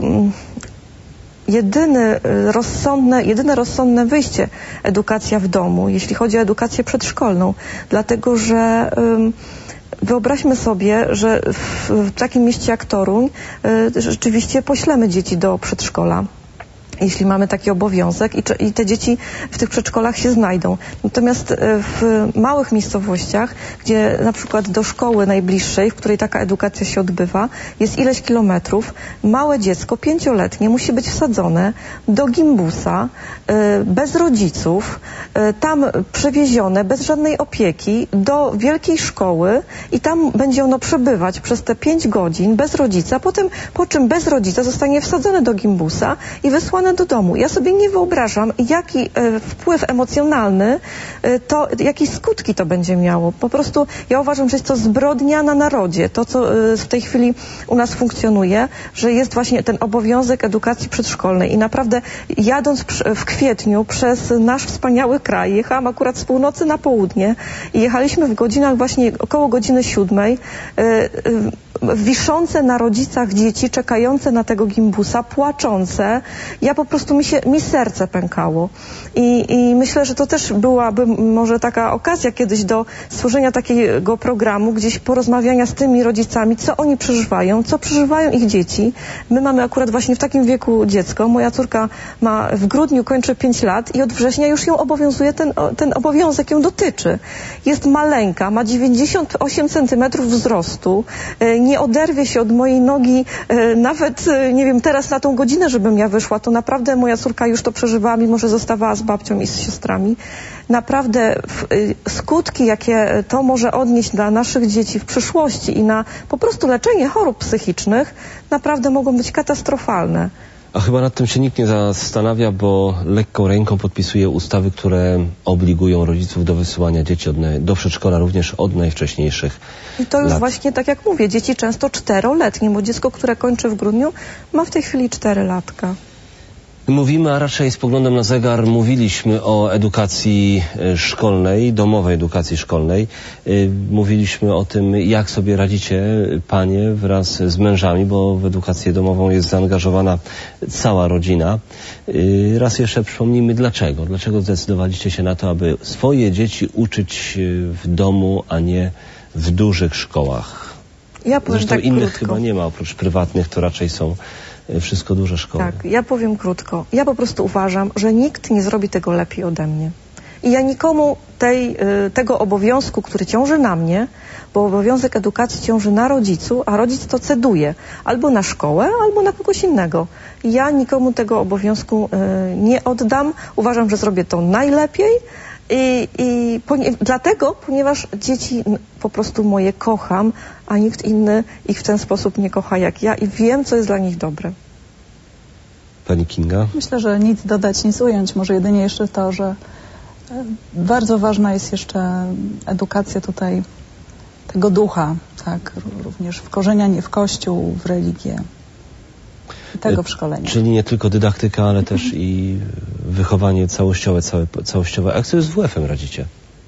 jedyny rozsądne, jedyne rozsądne wyjście edukacja w domu, jeśli chodzi o edukację przedszkolną. Dlatego, że wyobraźmy sobie, że w, w takim mieście jak Toruń rzeczywiście poślemy dzieci do przedszkola, jeśli mamy taki obowiązek i, i te dzieci w tych przedszkolach się znajdą. Natomiast w małych miejscowościach, gdzie na przykład do szkoły najbliższej, w której taka edukacja się odbywa, jest ileś kilometrów, małe dziecko, pięcioletnie, musi być wsadzone do gimbusa, bez rodziców, tam przewiezione bez żadnej opieki do wielkiej szkoły i tam będzie ono przebywać przez te pięć godzin bez rodzica, potem po czym bez rodzica zostanie wsadzone do gimbusa i wysłane do domu. Ja sobie nie wyobrażam, jaki e, wpływ emocjonalny, e, to, jakie skutki to będzie miało. Po prostu ja uważam, że jest to zbrodnia na narodzie. To, co e, w tej chwili u nas funkcjonuje, że jest właśnie ten obowiązek edukacji przedszkolnej i naprawdę jadąc przy, w kwietniu przez nasz wspaniały kraj, jechałam akurat z północy na południe i jechaliśmy w godzinach właśnie około godziny siódmej, e, e, wiszące na rodzicach dzieci, czekające na tego gimbusa, płaczące. Ja po prostu mi się, mi serce pękało. I, I myślę, że to też byłaby może taka okazja kiedyś do stworzenia takiego programu, gdzieś porozmawiania z tymi rodzicami, co oni przeżywają, co przeżywają ich dzieci. My mamy akurat właśnie w takim wieku dziecko. Moja córka ma w grudniu, kończy pięć lat i od września już ją obowiązuje, ten, ten obowiązek ją dotyczy. Jest maleńka, ma dziewięćdziesiąt osiem centymetrów wzrostu, nie oderwie się od mojej nogi nawet, nie wiem, teraz na tą godzinę, żebym ja wyszła, to naprawdę moja córka już to przeżywała, mimo że zostawała z babcią i z siostrami. Naprawdę skutki, jakie to może odnieść dla naszych dzieci w przyszłości i na po prostu leczenie chorób psychicznych, naprawdę mogą być katastrofalne. A chyba nad tym się nikt nie zastanawia, bo lekką ręką podpisuje ustawy, które obligują rodziców do wysyłania dzieci od, do przedszkola również od najwcześniejszych I to już lat. Właśnie tak jak mówię, dzieci często czteroletnie, bo dziecko, które kończy w grudniu, ma w tej chwili cztery latka. Mówimy, a raczej z poglądem na zegar mówiliśmy o edukacji szkolnej, domowej edukacji szkolnej. Mówiliśmy o tym, jak sobie radzicie panie wraz z mężami, bo w edukację domową jest zaangażowana cała rodzina. Raz jeszcze przypomnijmy dlaczego. Dlaczego zdecydowaliście się na to, aby swoje dzieci uczyć w domu, a nie w dużych szkołach? Ja powiem Zresztą tak innych krótko. chyba nie ma, oprócz prywatnych, to raczej są wszystko duże szkoły. Tak, ja powiem krótko. Ja po prostu uważam, że nikt nie zrobi tego lepiej ode mnie. I ja nikomu tej, tego obowiązku, który ciąży na mnie, bo obowiązek edukacji ciąży na rodzicu, a rodzic to ceduje albo na szkołę, albo na kogoś innego. Ja nikomu tego obowiązku nie oddam. Uważam, że zrobię to najlepiej. I, i ponie, dlatego, ponieważ dzieci po prostu moje kocham, a nikt inny ich w ten sposób nie kocha jak ja i wiem, co jest dla nich dobre. Pani Kinga? Myślę, że nic dodać, nic ująć. Może jedynie jeszcze to, że bardzo ważna jest jeszcze edukacja tutaj tego ducha, tak, również wkorzenianie w Kościół, w religię. I tego w szkoleniu. Czyli nie tylko dydaktyka, ale też i wychowanie całościowe, całe, całościowe. A jak sobie z W F-em radzicie?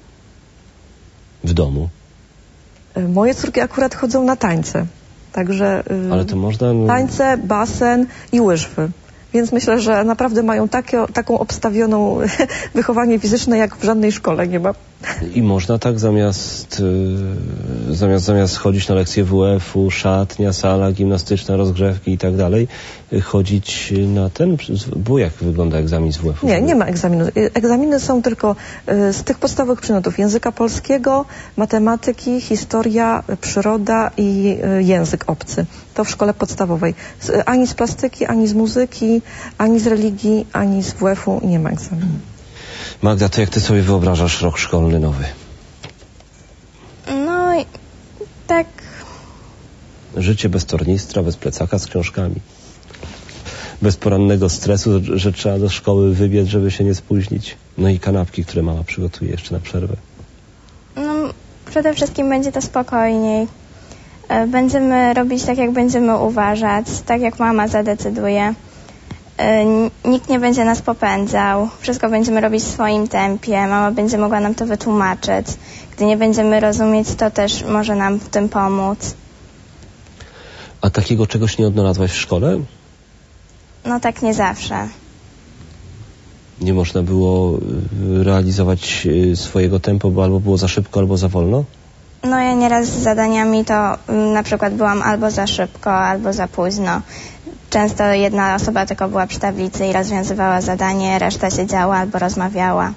W domu? Moje córki akurat chodzą na tańce. Także ale to można... tańce, basen i łyżwy. Więc myślę, że naprawdę mają takie, taką obstawioną wychowanie fizyczne, jak w żadnej szkole nie ma. I można tak zamiast, y, zamiast, zamiast chodzić na lekcje W F-u, szatnia, sala gimnastyczna, rozgrzewki i tak dalej, chodzić na ten, bo jak wygląda egzamin z W F-u? Nie, nie ma egzaminu. Egzaminy są tylko y, z tych podstawowych przedmiotów języka polskiego, matematyki, historia, przyroda i y, język obcy. To w szkole podstawowej. Z, ani z plastyki, ani z muzyki, ani z religii, ani z W F-u nie ma egzaminu. Magda, to jak ty sobie wyobrażasz rok szkolny nowy? No, tak Życie bez tornistra, bez plecaka z książkami. Bez porannego stresu, że trzeba do szkoły wybiec, żeby się nie spóźnić. No i kanapki, które mama przygotuje jeszcze na przerwę. No, przede wszystkim będzie to spokojniej. Będziemy robić tak, jak będziemy uważać, tak jak mama zadecyduje. Nikt nie będzie nas popędzał. Wszystko będziemy robić w swoim tempie. Mama będzie mogła nam to wytłumaczyć. Gdy nie będziemy rozumieć, to też może nam w tym pomóc. A takiego czegoś nie odnalazłaś w szkole? No tak nie zawsze. Nie można było realizować swojego tempa, bo albo było za szybko, albo za wolno? No ja nieraz z zadaniami to na przykład byłam albo za szybko, albo za późno. Często jedna osoba tylko była przy tablicy i rozwiązywała zadanie, reszta siedziała albo rozmawiała.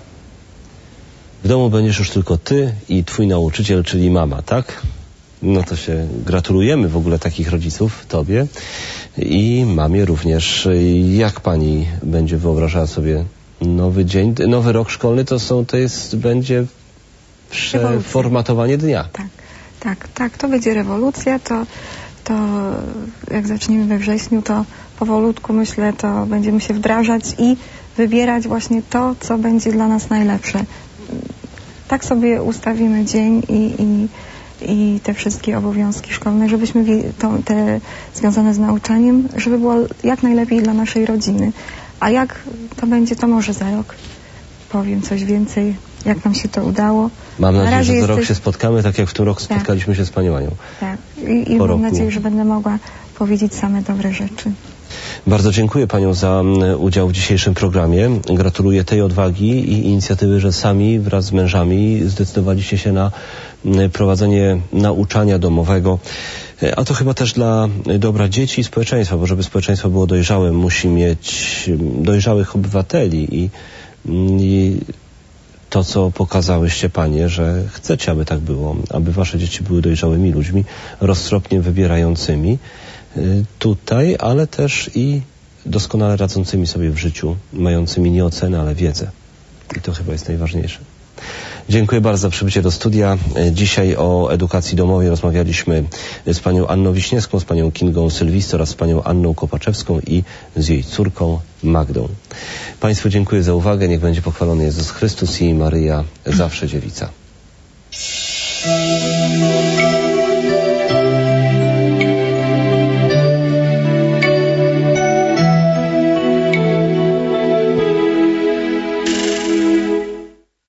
W domu będziesz już tylko ty i twój nauczyciel, czyli mama, tak? No to się gratulujemy w ogóle takich rodziców, tobie i mamie również. Jak pani będzie wyobrażała sobie nowy dzień, nowy rok szkolny? To są, to jest, będzie przeformatowanie dnia. Tak, tak, tak, to będzie rewolucja, to, to jak zaczniemy we wrześniu, to powolutku, myślę, to będziemy się wdrażać i wybierać właśnie to, co będzie dla nas najlepsze. Tak sobie ustawimy dzień i, i, i te wszystkie obowiązki szkolne, żebyśmy to, te związane z nauczaniem, żeby było jak najlepiej dla naszej rodziny. A jak to będzie, to może za rok powiem coś więcej, jak nam się to udało. Mam nadzieję, Na że za jesteś... rok się spotkamy, tak jak w tym roku tak. spotkaliśmy się z panią Anią. Tak. I, i mam roku. nadzieję, że będę mogła powiedzieć same dobre rzeczy. Bardzo dziękuję panią za udział w dzisiejszym programie. Gratuluję tej odwagi i inicjatywy, że sami wraz z mężami zdecydowaliście się na prowadzenie nauczania domowego. A to chyba też dla dobra dzieci i społeczeństwa, bo żeby społeczeństwo było dojrzałe, musi mieć dojrzałych obywateli i, i to, co pokazałyście panie, że chcecie, aby tak było, aby wasze dzieci były dojrzałymi ludźmi, roztropnie wybierającymi tutaj, ale też i doskonale radzącymi sobie w życiu, mającymi nie ocenę, ale wiedzę. I to chyba jest najważniejsze. Dziękuję bardzo za przybycie do studia. Dzisiaj o edukacji domowej rozmawialiśmy z panią Anną Wiśniewską, z panią Kingą Sylwist oraz z panią Anną Kopaczewską i z jej córką Magdą. Państwu dziękuję za uwagę. Niech będzie pochwalony Jezus Chrystus i Maryja, zawsze dziewica.